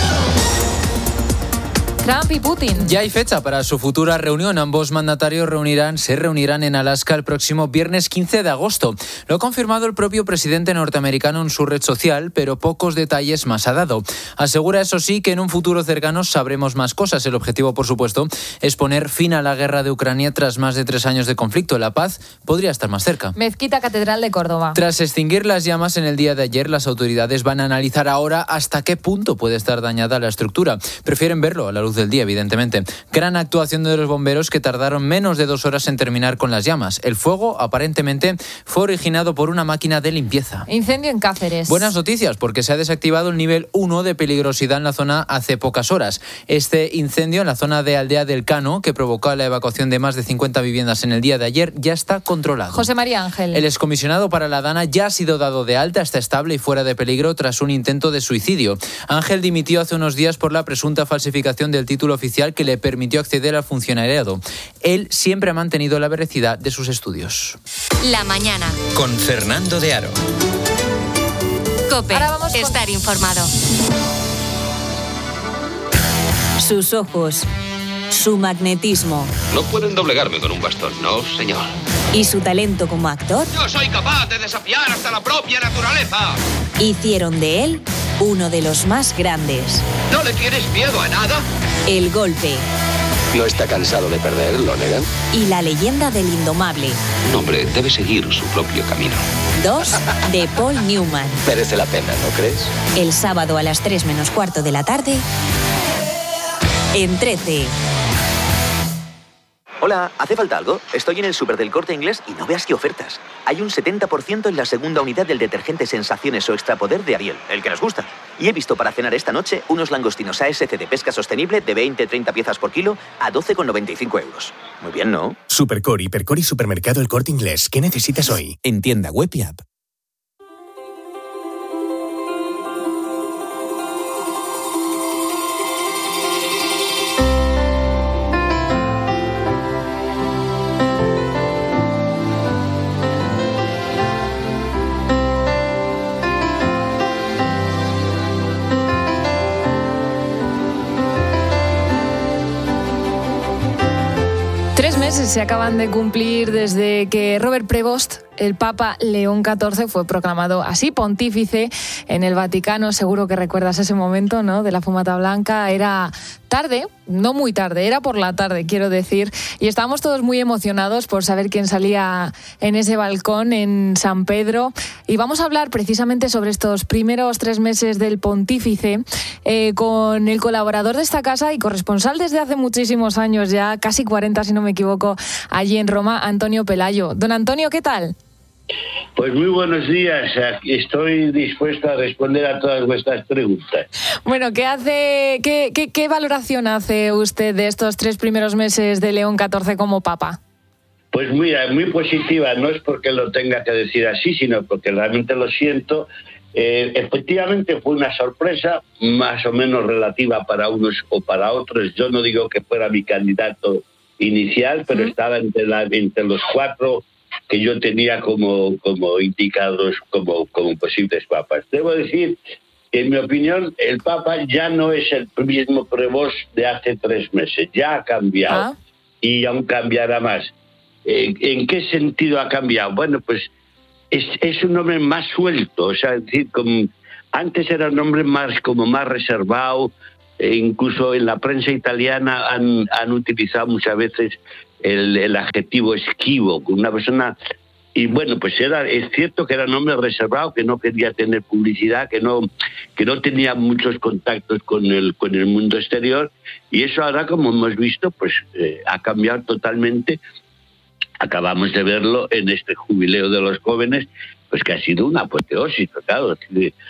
Trump y Putin. Ya hay fecha para su futura reunión. Ambos mandatarios reunirán, se reunirán en Alaska el próximo viernes quince de agosto. Lo ha confirmado el propio presidente norteamericano en su red social, pero pocos detalles más ha dado. Asegura, eso sí, que en un futuro cercano sabremos más cosas. El objetivo, por supuesto, es poner fin a la guerra de Ucrania tras más de tres años de conflicto. La paz podría estar más cerca. Mezquita Catedral de Córdoba. Tras extinguir las llamas en el día de ayer, las autoridades van a analizar ahora hasta qué punto puede estar dañada la estructura. Prefieren verlo a la luz del día, evidentemente. Gran actuación de los bomberos, que tardaron menos de dos horas en terminar con las llamas. El fuego, aparentemente, fue originado por una máquina de limpieza. Incendio en Cáceres. Buenas noticias, porque se ha desactivado el nivel uno de peligrosidad en la zona hace pocas horas. Este incendio en la zona de Aldea del Cano, que provocó la evacuación de más de cincuenta viviendas en el día de ayer, ya está controlado. José María Ángel. El excomisionado para la Dana ya ha sido dado de alta, está estable y fuera de peligro tras un intento de suicidio. Ángel dimitió hace unos días por la presunta falsificación del título oficial que le permitió acceder al funcionariado. Él siempre ha mantenido la veracidad de sus estudios. La mañana. Con Fernando de Aro. COPE. Estar informado. Sus ojos. Su magnetismo. No pueden doblegarme con un bastón, no, señor. Y su talento como actor. Yo soy capaz de desafiar hasta la propia naturaleza. Hicieron de él uno de los más grandes. ¿No le tienes miedo a nada? El golpe. ¿No está cansado de perder, Lonergan? Y la leyenda del indomable. Un hombre debe seguir su propio camino. Dos, de Paul Newman. Merece la pena, ¿no crees? El sábado a las tres menos cuarto de la tarde, en trece. Hola, ¿hace falta algo? Estoy en el súper del Corte Inglés y no veas qué ofertas. Hay un setenta por ciento en la segunda unidad del detergente Sensaciones o Extra Poder de Ariel, el que nos gusta. Y he visto para cenar esta noche unos langostinos A S C de pesca sostenible de veinte a treinta piezas por kilo a doce con noventa y cinco euros. Muy bien, ¿no? Supercore, Hipercore y Supermercado El Corte Inglés. ¿Qué necesitas hoy? En tienda web y app. Se acaban de cumplir desde que Robert Prevost, el Papa León catorce, fue proclamado así pontífice en el Vaticano. Seguro que recuerdas ese momento, ¿no?, de la fumata blanca. Era tarde, no muy tarde, era por la tarde, quiero decir, y estábamos todos muy emocionados por saber quién salía en ese balcón en San Pedro. Y vamos a hablar precisamente sobre estos primeros tres meses del pontífice eh, con el colaborador de esta casa y corresponsal desde hace muchísimos años, ya casi cuarenta si no me equivoco, allí en Roma, Antonio Pelayo. Don Antonio, ¿qué tal? Pues muy buenos días, estoy dispuesto a responder a todas vuestras preguntas. Bueno, ¿qué hace, qué, qué, qué valoración hace usted de estos tres primeros meses de León catorce como Papa? Pues mira, muy positiva, no es porque lo tenga que decir así, sino porque realmente lo siento. Eh, efectivamente fue una sorpresa, más o menos relativa para unos o para otros. Yo no digo que fuera mi candidato inicial, pero ¿Mm? estaba entre, la, entre los cuatro que yo tenía como, como indicados como, como posibles papas. Debo decir que, en mi opinión, el Papa ya no es el mismo Prevost de hace tres meses, ya ha cambiado, ¿Ah? y aún cambiará más. Eh, ¿En qué sentido ha cambiado? Bueno, pues es, es un hombre más suelto, o sea, es decir, como, antes era un hombre más, como más reservado, e incluso en la prensa italiana han, han utilizado muchas veces el, el adjetivo esquivo, una persona, y bueno, pues era, es cierto que era un hombre reservado, que no quería tener publicidad, que no, que no tenía muchos contactos con el, con el mundo exterior, y eso ahora, como hemos visto, pues eh, ha cambiado totalmente. Acabamos de verlo en este jubileo de los jóvenes, pues que ha sido una apoteosis, claro.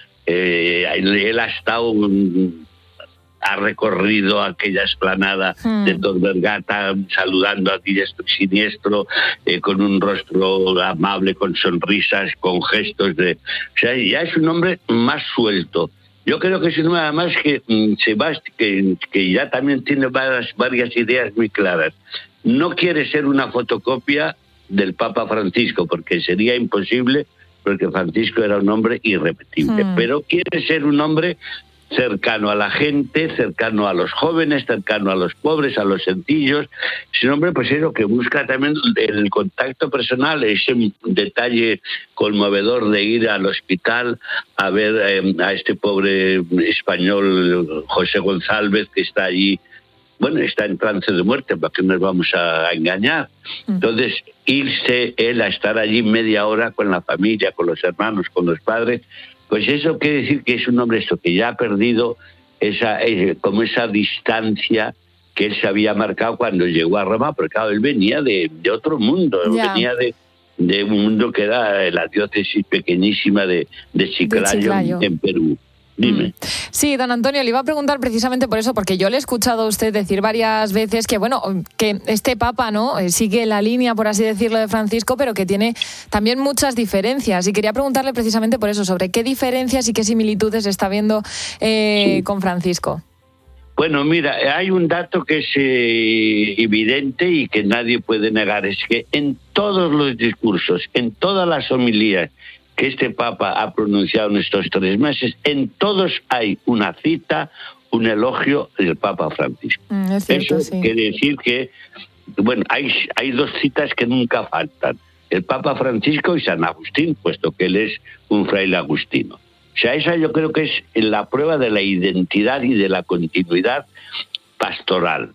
Eh, él ha estado... Un, ha recorrido aquella explanada hmm. de Tor Vergata saludando a diestro y siniestro, eh, con un rostro amable, con sonrisas, con gestos de... O sea, ya es un hombre más suelto. Yo creo que es un hombre además que, Sebastián, que, que ya también tiene varias, varias ideas muy claras. No quiere ser una fotocopia del Papa Francisco, porque sería imposible, porque Francisco era un hombre irrepetible, hmm. pero quiere ser un hombre cercano a la gente, cercano a los jóvenes, cercano a los pobres, a los sencillos. Es un hombre, pues, es lo que busca también el contacto personal, ese detalle conmovedor de ir al hospital a ver eh, a este pobre español, José González, que está allí, bueno, está en trance de muerte, ¿para qué nos vamos a engañar? Entonces, irse él a estar allí media hora con la familia, con los hermanos, con los padres, pues eso quiere decir que es un hombre esto que ya ha perdido esa eh, como esa distancia que él se había marcado cuando llegó a Roma, porque claro, él venía de, de otro mundo, yeah. venía de, de un mundo que era la diócesis pequeñísima de, de Chiclayo, de Chiclayo. en Perú. Dime. Sí, don Antonio, le iba a preguntar precisamente por eso, porque yo le he escuchado a usted decir varias veces que, bueno, que este Papa, ¿no?, sigue la línea, por así decirlo, de Francisco, pero que tiene también muchas diferencias. Y quería preguntarle precisamente por eso, sobre qué diferencias y qué similitudes está viendo eh, sí. con Francisco. Bueno, mira, hay un dato que es eh, evidente y que nadie puede negar, es que en todos los discursos, en todas las homilías que este Papa ha pronunciado en estos tres meses, en todos hay una cita, un elogio del Papa Francisco. Mm, es cierto, Eso sí. quiere decir que, bueno, hay, hay dos citas que nunca faltan, el Papa Francisco y San Agustín, puesto que él es un fraile agustino. O sea, esa yo creo que es la prueba de la identidad y de la continuidad pastoral.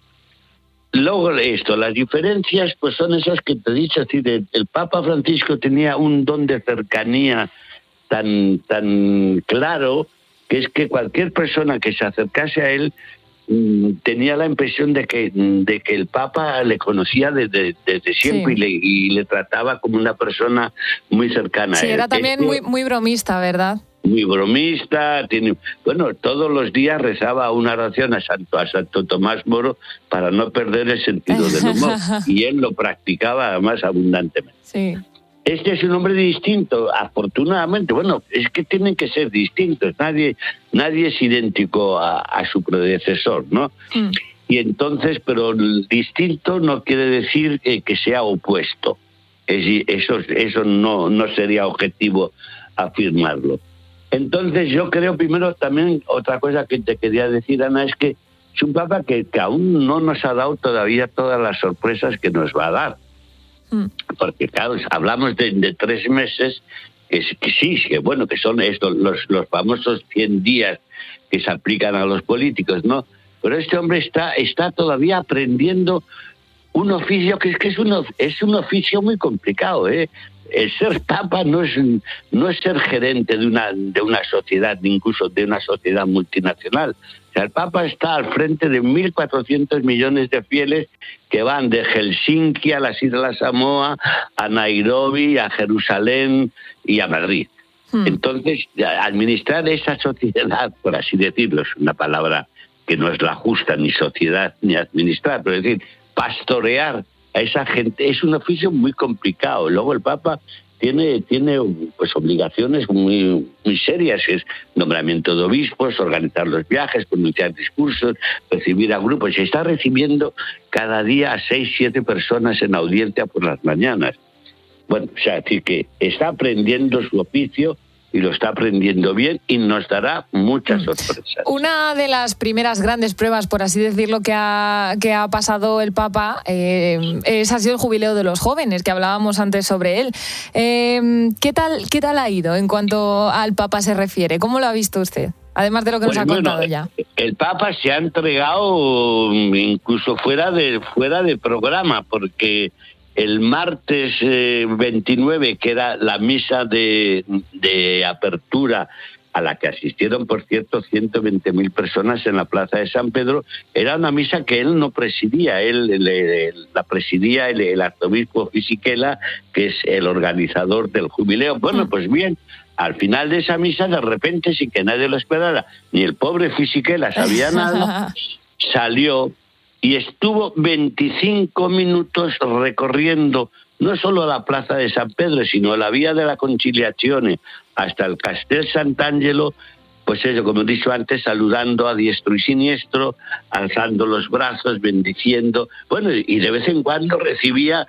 Luego esto, las diferencias pues son esas que te he dicho, es decir, el, el Papa Francisco tenía un don de cercanía tan, tan claro, que es que cualquier persona que se acercase a él tenía la impresión de que de que el Papa le conocía desde, desde siempre, sí, y, le, y le trataba como una persona muy cercana. Sí, era también este, muy, muy bromista, ¿verdad? Muy bromista, tiene, bueno, todos los días rezaba una oración a Santo, a Santo Tomás Moro para no perder el sentido del humor, y él lo practicaba además abundantemente. Sí. Este es un hombre distinto, afortunadamente. Bueno, es que tienen que ser distintos. Nadie, nadie es idéntico a, a su predecesor, ¿no? Mm. Y entonces, pero distinto no quiere decir eh, que sea opuesto. Es, eso, eso no, no sería objetivo afirmarlo. Entonces, yo creo primero también otra cosa que te quería decir, Ana, es que es un papa que, que aún no nos ha dado todavía todas las sorpresas que nos va a dar. Porque claro, hablamos de, de tres meses, que, que sí, que bueno, que son estos los, los famosos cien días que se aplican a los políticos, ¿no? Pero este hombre está, está todavía aprendiendo un oficio que es que es un, es un oficio muy complicado, ¿eh? El ser papa no es, no es ser gerente de una, de una sociedad, incluso de una sociedad multinacional. O sea, el Papa está al frente de mil cuatrocientos millones de fieles que van de Helsinki a las Islas Samoa, a Nairobi, a Jerusalén y a Madrid. Hmm. Entonces, administrar esa sociedad, por así decirlo, es una palabra que no es la justa, ni sociedad, ni administrar, pero es decir, pastorear a esa gente es un oficio muy complicado. Luego el Papa tiene tiene pues obligaciones muy muy serias, es nombramiento de obispos, organizar los viajes, pronunciar discursos, recibir a grupos. Se está recibiendo cada día a seis, siete personas en audiencia por las mañanas. Bueno, o sea, es decir que está aprendiendo su oficio y lo está aprendiendo bien y nos dará muchas sorpresas. Una de las primeras grandes pruebas, por así decirlo, que ha, que ha pasado el Papa eh, es, ha sido el jubileo de los jóvenes, que hablábamos antes sobre él. Eh, ¿qué tal, qué tal ha ido en cuanto al Papa se refiere? ¿Cómo lo ha visto usted? Además de lo que pues nos ha bueno, contado ya. El Papa se ha entregado incluso fuera de, fuera de programa, porque el martes eh, veintinueve, que era la misa de, de apertura, a la que asistieron, por cierto, ciento veinte mil personas en la Plaza de San Pedro, era una misa que él no presidía, él le, la presidía el, el arzobispo Fisichella, que es el organizador del jubileo. Bueno, pues bien, al final de esa misa, de repente, sin que nadie lo esperara, ni el pobre Fisichella sabía nada, salió y estuvo veinticinco minutos recorriendo no solo la Plaza de San Pedro, sino la Vía de la Conciliazione hasta el Castel Sant'Angelo, pues eso, como he dicho antes, saludando a diestro y siniestro, alzando los brazos, bendiciendo, bueno, y de vez en cuando recibía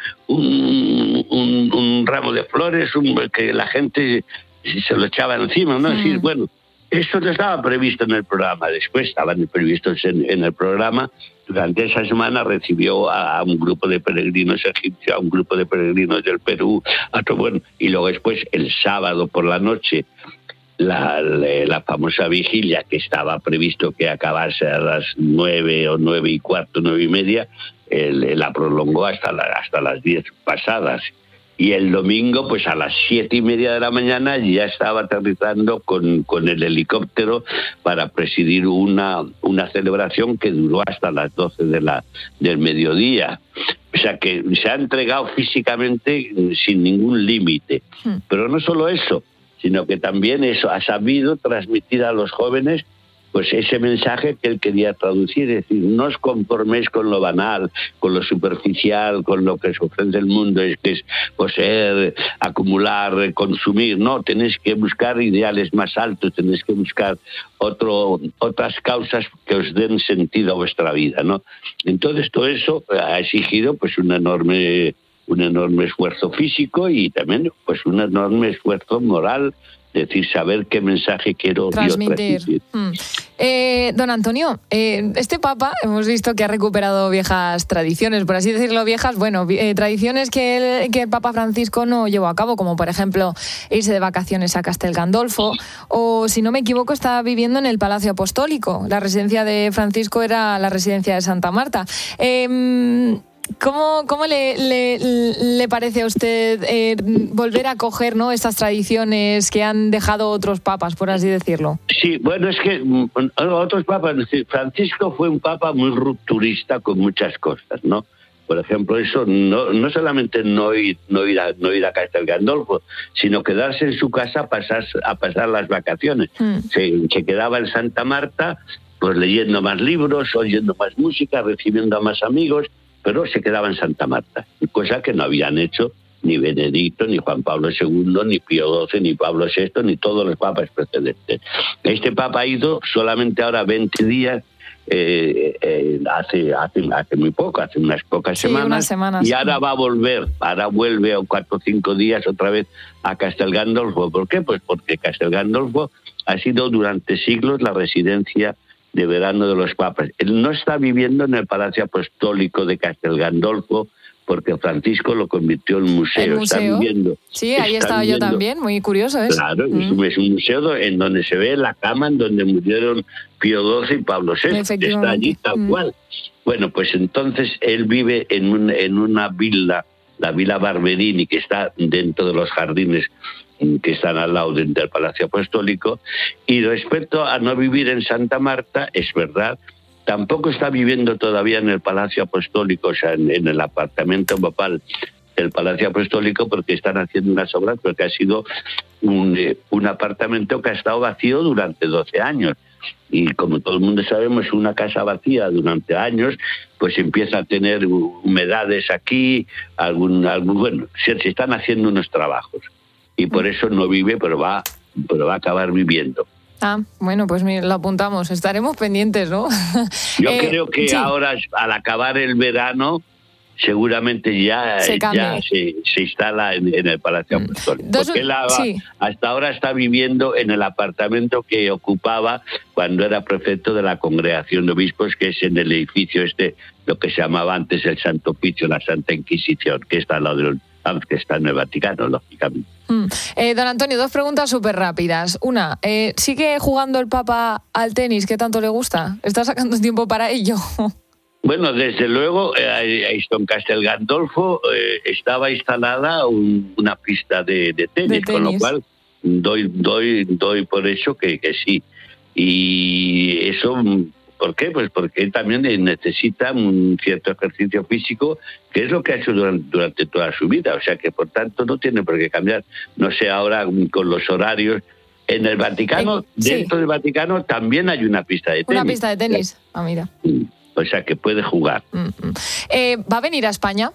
un, un, un ramo de flores, un, que la gente se lo echaba encima, ¿no? Mm. Es decir, bueno, eso no estaba previsto en el programa, después estaban previstos en, en el programa. Durante esa semana recibió a un grupo de peregrinos egipcios, a un grupo de peregrinos del Perú, a todo, bueno, y luego después el sábado por la noche la, la, la famosa vigilia, que estaba previsto que acabase a las nueve o nueve y cuarto, nueve y media, él, la prolongó hasta, la, hasta las diez pasadas. Y el domingo, pues a las siete y media de la mañana, ya estaba aterrizando con, con el helicóptero para presidir una, una celebración que duró hasta las doce de la, del mediodía. O sea que se ha entregado físicamente sin ningún límite. Hmm. Pero no solo eso, sino que también eso ha sabido transmitir a los jóvenes pues ese mensaje que él quería traducir, es decir, no os conforméis con lo banal, con lo superficial, con lo que se ofrece el mundo, es que es poseer, acumular, consumir, no, tenéis que buscar ideales más altos, tenéis que buscar otro, otras causas que os den sentido a vuestra vida, ¿no? Entonces todo eso ha exigido pues un enorme, un enorme esfuerzo físico y también pues un enorme esfuerzo moral, es decir, saber qué mensaje quiero transmitir. Yo transmitir. Mm. Eh, don Antonio, eh, este Papa hemos visto que ha recuperado viejas tradiciones, por así decirlo, viejas, bueno, eh, tradiciones que el, que el Papa Francisco no llevó a cabo, como por ejemplo irse de vacaciones a Castel Gandolfo, o si no me equivoco estaba viviendo en el Palacio Apostólico. La residencia de Francisco era la residencia de Santa Marta. Eh, ¿Cómo, cómo le, le, le parece a usted eh, volver a coger, ¿no?, estas tradiciones que han dejado otros papas, por así decirlo? Sí, bueno, es que otros papas, Francisco fue un papa muy rupturista con muchas cosas, ¿no? Por ejemplo, eso no, no solamente no ir, no ir a, no ir a Castel Gandolfo, sino quedarse en su casa a pasar, a pasar las vacaciones. Mm. Se, se quedaba en Santa Marta, pues leyendo más libros, oyendo más música, recibiendo a más amigos, pero se quedaba en Santa Marta, cosa que no habían hecho ni Benedicto, ni Juan Pablo segundo, ni Pío doce, ni Pablo sexto, ni todos los papas precedentes. Este papa ha ido solamente ahora veinte días, eh, eh, hace, hace, hace muy poco, hace unas pocas sí, semanas, unas semanas, y ahora va a volver, ahora vuelve a cuatro o cinco días otra vez a Castel Gandolfo. ¿Por qué? Pues porque Castel Gandolfo ha sido durante siglos la residencia de verano de los papas. Él no está viviendo en el Palacio Apostólico de Castel Gandolfo porque Francisco lo convirtió en museo. ¿El museo? Está viviendo, sí, ahí está estaba viviendo, yo también, muy curioso eso. Claro, mm. es un museo en donde se ve la cama en donde murieron Pío doce y Pablo sexto. Está allí tal mm. cual. Bueno, pues entonces él vive en, un, en una villa, la Villa Barberini, que está dentro de los jardines que están al lado del Palacio Apostólico. Y respecto a no vivir en Santa Marta, es verdad, tampoco está viviendo todavía en el Palacio Apostólico, o sea, en, en el apartamento papal del Palacio Apostólico, porque están haciendo unas obras, porque ha sido un, eh, un apartamento que ha estado vacío durante doce años. Y como todo el mundo sabemos, una casa vacía durante años, pues empieza a tener humedades aquí, algún, algún bueno, se, se están haciendo unos trabajos. Y por eso no vive, pero va, pero va a acabar viviendo. Ah, bueno, pues mira, lo apuntamos. Estaremos pendientes, ¿no? Yo eh, creo que sí. Ahora, al acabar el verano, seguramente ya se, ya se, se instala en, en el Palacio Apostólico. Dos, porque él ha, sí. hasta ahora está viviendo en el apartamento que ocupaba cuando era prefecto de la Congregación de Obispos, que es en el edificio este, lo que se llamaba antes el Santo Oficio, la Santa Inquisición, que está al lado del... que está en el Vaticano, lógicamente. Mm. Eh, don Antonio, dos preguntas súper rápidas. Una, eh, ¿sigue jugando el Papa al tenis que tanto le gusta? ¿Está sacando tiempo para ello? Bueno, desde luego, eh, en Castel Gandolfo eh, estaba instalada un, una pista de, de, tenis, de tenis, con lo cual doy, doy, doy por eso que, que sí. Y eso... ¿Por qué? Pues porque él también necesita un cierto ejercicio físico, que es lo que ha hecho durante, durante toda su vida. O sea que, por tanto, no tiene por qué cambiar. No sé, ahora con los horarios. En el Vaticano, eh, sí. dentro del Vaticano, también hay una pista de tenis. Una pista de tenis. Ah, mira. O sea que puede jugar. Mm-hmm. Eh, ¿Va a venir a España?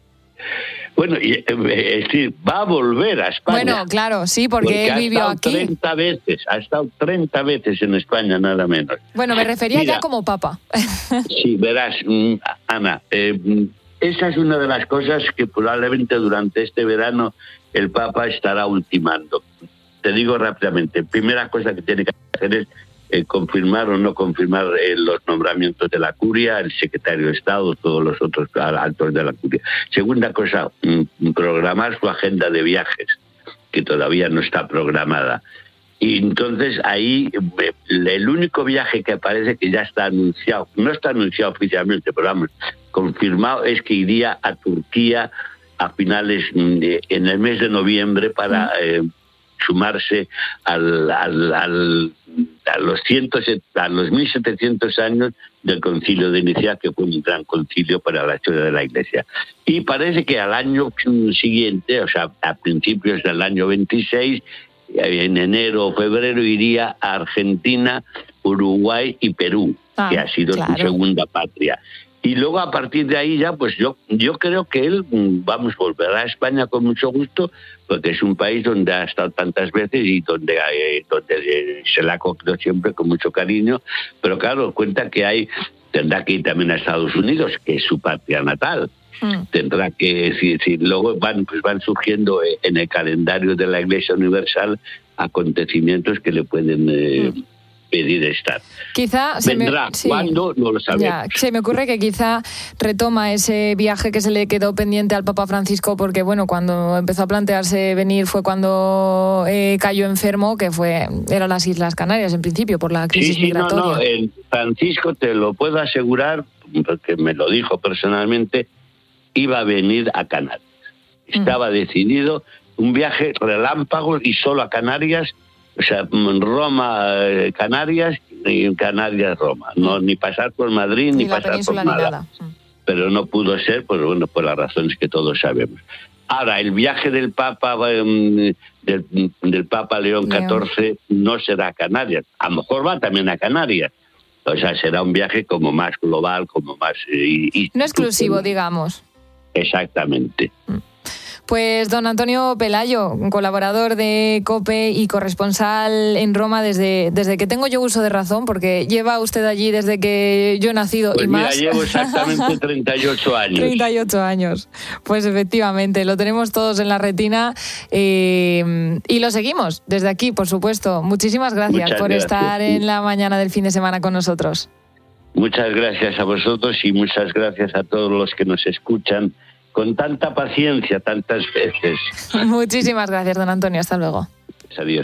Bueno, es decir, va a volver a España. Bueno, claro, sí, porque, porque él vivió ha aquí. treinta veces, ha estado treinta veces en España, nada menos. Bueno, me refería Mira, ya como papa. Sí, verás, Ana, eh, esa es una de las cosas que probablemente durante este verano el papa estará ultimando. Te digo rápidamente, primera cosa que tiene que hacer es Eh, confirmar o no confirmar eh, los nombramientos de la curia, el secretario de Estado, todos los otros altos de la curia. Segunda cosa, mm, programar su agenda de viajes, que todavía no está programada. Y entonces ahí eh, el único viaje que parece que ya está anunciado, no está anunciado oficialmente, pero vamos, confirmado, es que iría a Turquía a finales, de, en el mes de noviembre para... Eh, sumarse al, al, al, a los cientos, a los mil setecientos años del Concilio de Nicea, que fue un gran concilio para la historia de la Iglesia. Y parece que al año siguiente, o sea, a principios del año veintiséis, en enero o febrero, iría a Argentina, Uruguay y Perú, ah, que ha sido claro. su segunda patria. Y luego a partir de ahí ya, pues yo yo creo que él, vamos, volverá a España con mucho gusto, porque es un país donde ha estado tantas veces y donde, eh, donde se la ha cogido siempre con mucho cariño, pero claro, cuenta que hay, tendrá que ir también a Estados Unidos, que es su patria natal. Mm. Tendrá que, si, si luego van, pues van surgiendo en el calendario de la Iglesia Universal acontecimientos que le pueden... Eh, mm. pedir estar. Quizá se vendrá, me, sí, ¿cuándo? No lo sabemos. Ya, se me ocurre que quizá retoma ese viaje que se le quedó pendiente al Papa Francisco, porque bueno, cuando empezó a plantearse venir fue cuando eh, cayó enfermo, que fue eran las Islas Canarias en principio, por la crisis sí, sí, migratoria. No, no, el Francisco, te lo puedo asegurar, porque me lo dijo personalmente, iba a venir a Canarias. Estaba decidido un viaje relámpago y solo a Canarias, o sea, Roma, Canarias y Canarias, Roma. No, ni pasar por Madrid, ni, ni pasar por nada. nada. Pero no pudo ser, pues bueno, por las razones que todos sabemos. Ahora, el viaje del Papa um, del, del Papa León catorce no será a Canarias. A lo mejor va también a Canarias. O sea, será un viaje como más global, como más... Eh, no exclusivo, digamos. Exactamente. Pues don Antonio Pelayo, colaborador de COPE y corresponsal en Roma desde, desde que tengo yo uso de razón, porque lleva usted allí desde que yo he nacido pues y mira, más. Llevo exactamente treinta y ocho años. treinta y ocho años. Pues efectivamente, lo tenemos todos en la retina eh, y lo seguimos desde aquí, por supuesto. Muchísimas gracias Muchas por gracias. estar en la mañana del fin de semana con nosotros. Muchas gracias a vosotros y muchas gracias a todos los que nos escuchan con tanta paciencia, tantas veces. Muchísimas gracias, don Antonio. Hasta luego. Adiós.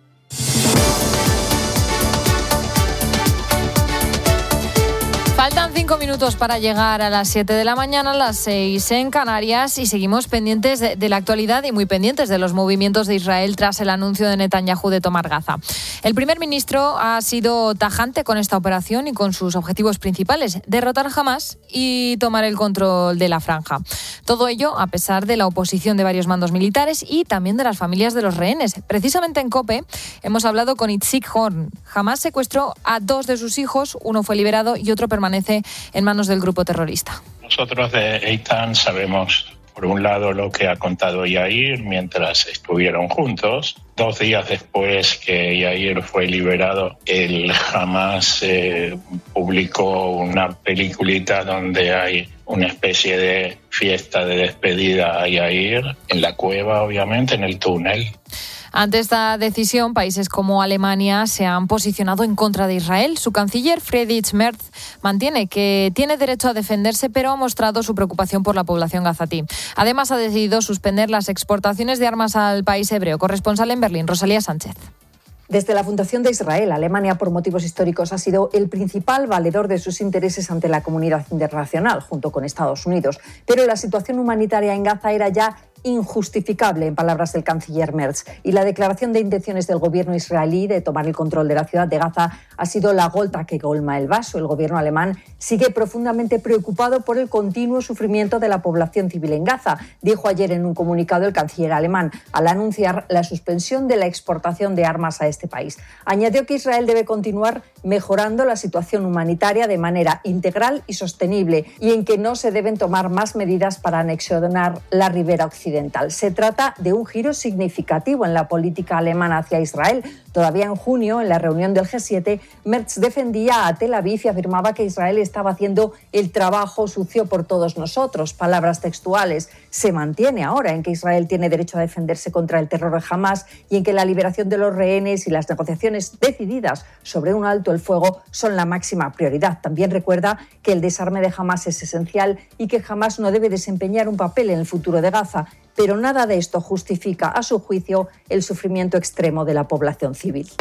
Faltan cinco minutos para llegar a las siete de la mañana, las seis en Canarias, y seguimos pendientes de, de la actualidad y muy pendientes de los movimientos de Israel tras el anuncio de Netanyahu de tomar Gaza. El primer ministro ha sido tajante con esta operación y con sus objetivos principales: derrotar a Hamás y tomar el control de la franja. Todo ello a pesar de la oposición de varios mandos militares y también de las familias de los rehenes. Precisamente en COPE hemos hablado con Itzik Horn. Hamás secuestró a dos de sus hijos, uno fue liberado y otro permanece en manos del grupo terrorista. Nosotros de Eitan sabemos, por un lado, lo que ha contado Yair mientras estuvieron juntos. Dos días después que Yair fue liberado, el Hamás eh, publicó una peliculita donde hay una especie de fiesta de despedida a Yair, en la cueva, obviamente, en el túnel. Ante esta decisión, países como Alemania se han posicionado en contra de Israel. Su canciller, Friedrich Merz, mantiene que tiene derecho a defenderse, pero ha mostrado su preocupación por la población gazatí. Además, ha decidido suspender las exportaciones de armas al país hebreo. Corresponsal en Berlín, Rosalía Sánchez. Desde la fundación de Israel, Alemania, por motivos históricos, ha sido el principal valedor de sus intereses ante la comunidad internacional, junto con Estados Unidos. Pero la situación humanitaria en Gaza era ya injustificable, en palabras del canciller Merz, y la declaración de intenciones del gobierno israelí de tomar el control de la ciudad de Gaza ha sido la gota que colma el vaso. El gobierno alemán sigue profundamente preocupado por el continuo sufrimiento de la población civil en Gaza, dijo ayer en un comunicado el canciller alemán, al anunciar la suspensión de la exportación de armas a este país. Añadió que Israel debe continuar mejorando la situación humanitaria de manera integral y sostenible, y en que no se deben tomar más medidas para anexionar la ribera occidental. Se trata de un giro significativo en la política alemana hacia Israel. Todavía en junio, en la reunión del G siete, Merz defendía a Tel Aviv y afirmaba que Israel estaba haciendo el trabajo sucio por todos nosotros. Palabras textuales. Se mantiene ahora en que Israel tiene derecho a defenderse contra el terror de Hamás y en que la liberación de los rehenes y las negociaciones decididas sobre un alto el fuego son la máxima prioridad. También recuerda que el desarme de Hamás es esencial y que Hamás no debe desempeñar un papel en el futuro de Gaza. Pero nada de esto justifica, a su juicio, el sufrimiento extremo de la población civil.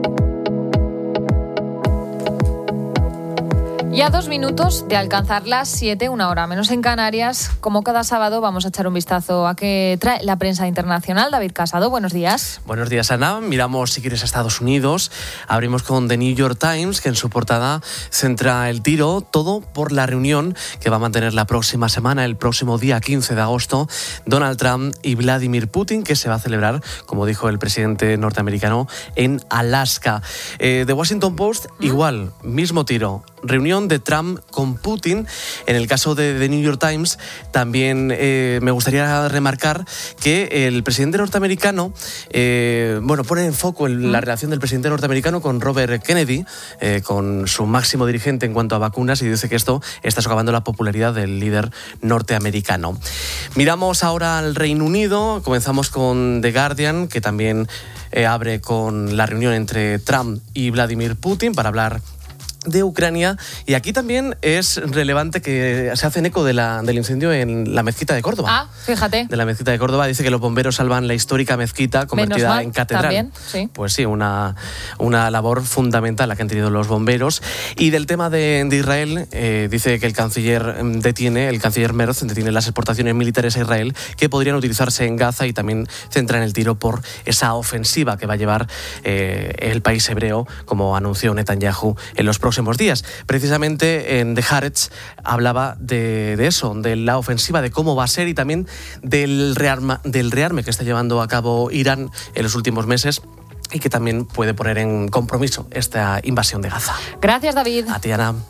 Y a dos minutos de alcanzar las siete, una hora menos en Canarias, como cada sábado vamos a echar un vistazo a qué trae la prensa internacional. David Casado, buenos días. Buenos días, Ana. Miramos, si quieres, a Estados Unidos. Abrimos con The New York Times, que en su portada centra el tiro, todo por la reunión que va a mantener la próxima semana, el próximo día quince de agosto, Donald Trump y Vladimir Putin, que se va a celebrar, como dijo el presidente norteamericano, en Alaska. Eh, The Washington Post, ¿Mm? igual, mismo tiro. Reunión de Trump con Putin. En el caso de The New York Times, también eh, me gustaría remarcar que el presidente norteamericano, eh, bueno, pone en foco el, la relación del presidente norteamericano con Robert Kennedy, eh, con su máximo dirigente en cuanto a vacunas, y dice que esto está socavando la popularidad del líder norteamericano. Miramos ahora al Reino Unido. Comenzamos con The Guardian, que también eh, abre con la reunión entre Trump y Vladimir Putin para hablar de Ucrania. Y aquí también es relevante que se hacen eco de la, del incendio en la mezquita de Córdoba. Ah, fíjate. De la mezquita de Córdoba. Dice que los bomberos salvan la histórica mezquita convertida mal, en catedral. También, sí. Pues sí, una, una labor fundamental la que han tenido los bomberos. Y del tema de, de Israel, eh, dice que el canciller detiene, el canciller Merz detiene las exportaciones militares a Israel que podrían utilizarse en Gaza y también centran el tiro por esa ofensiva que va a llevar eh, el país hebreo, como anunció Netanyahu en los próximos días. Precisamente en The Haaretz hablaba de, de eso, de la ofensiva, de cómo va a ser y también del rearma, del rearme que está llevando a cabo Irán en los últimos meses y que también puede poner en compromiso esta invasión de Gaza. Gracias, David. A ti, Ana.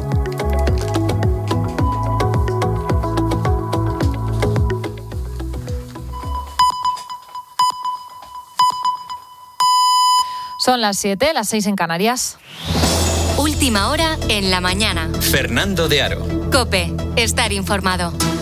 Son las siete, las seis en Canarias. Última hora en la mañana. Fernando de Aro. COPE. Estar informado.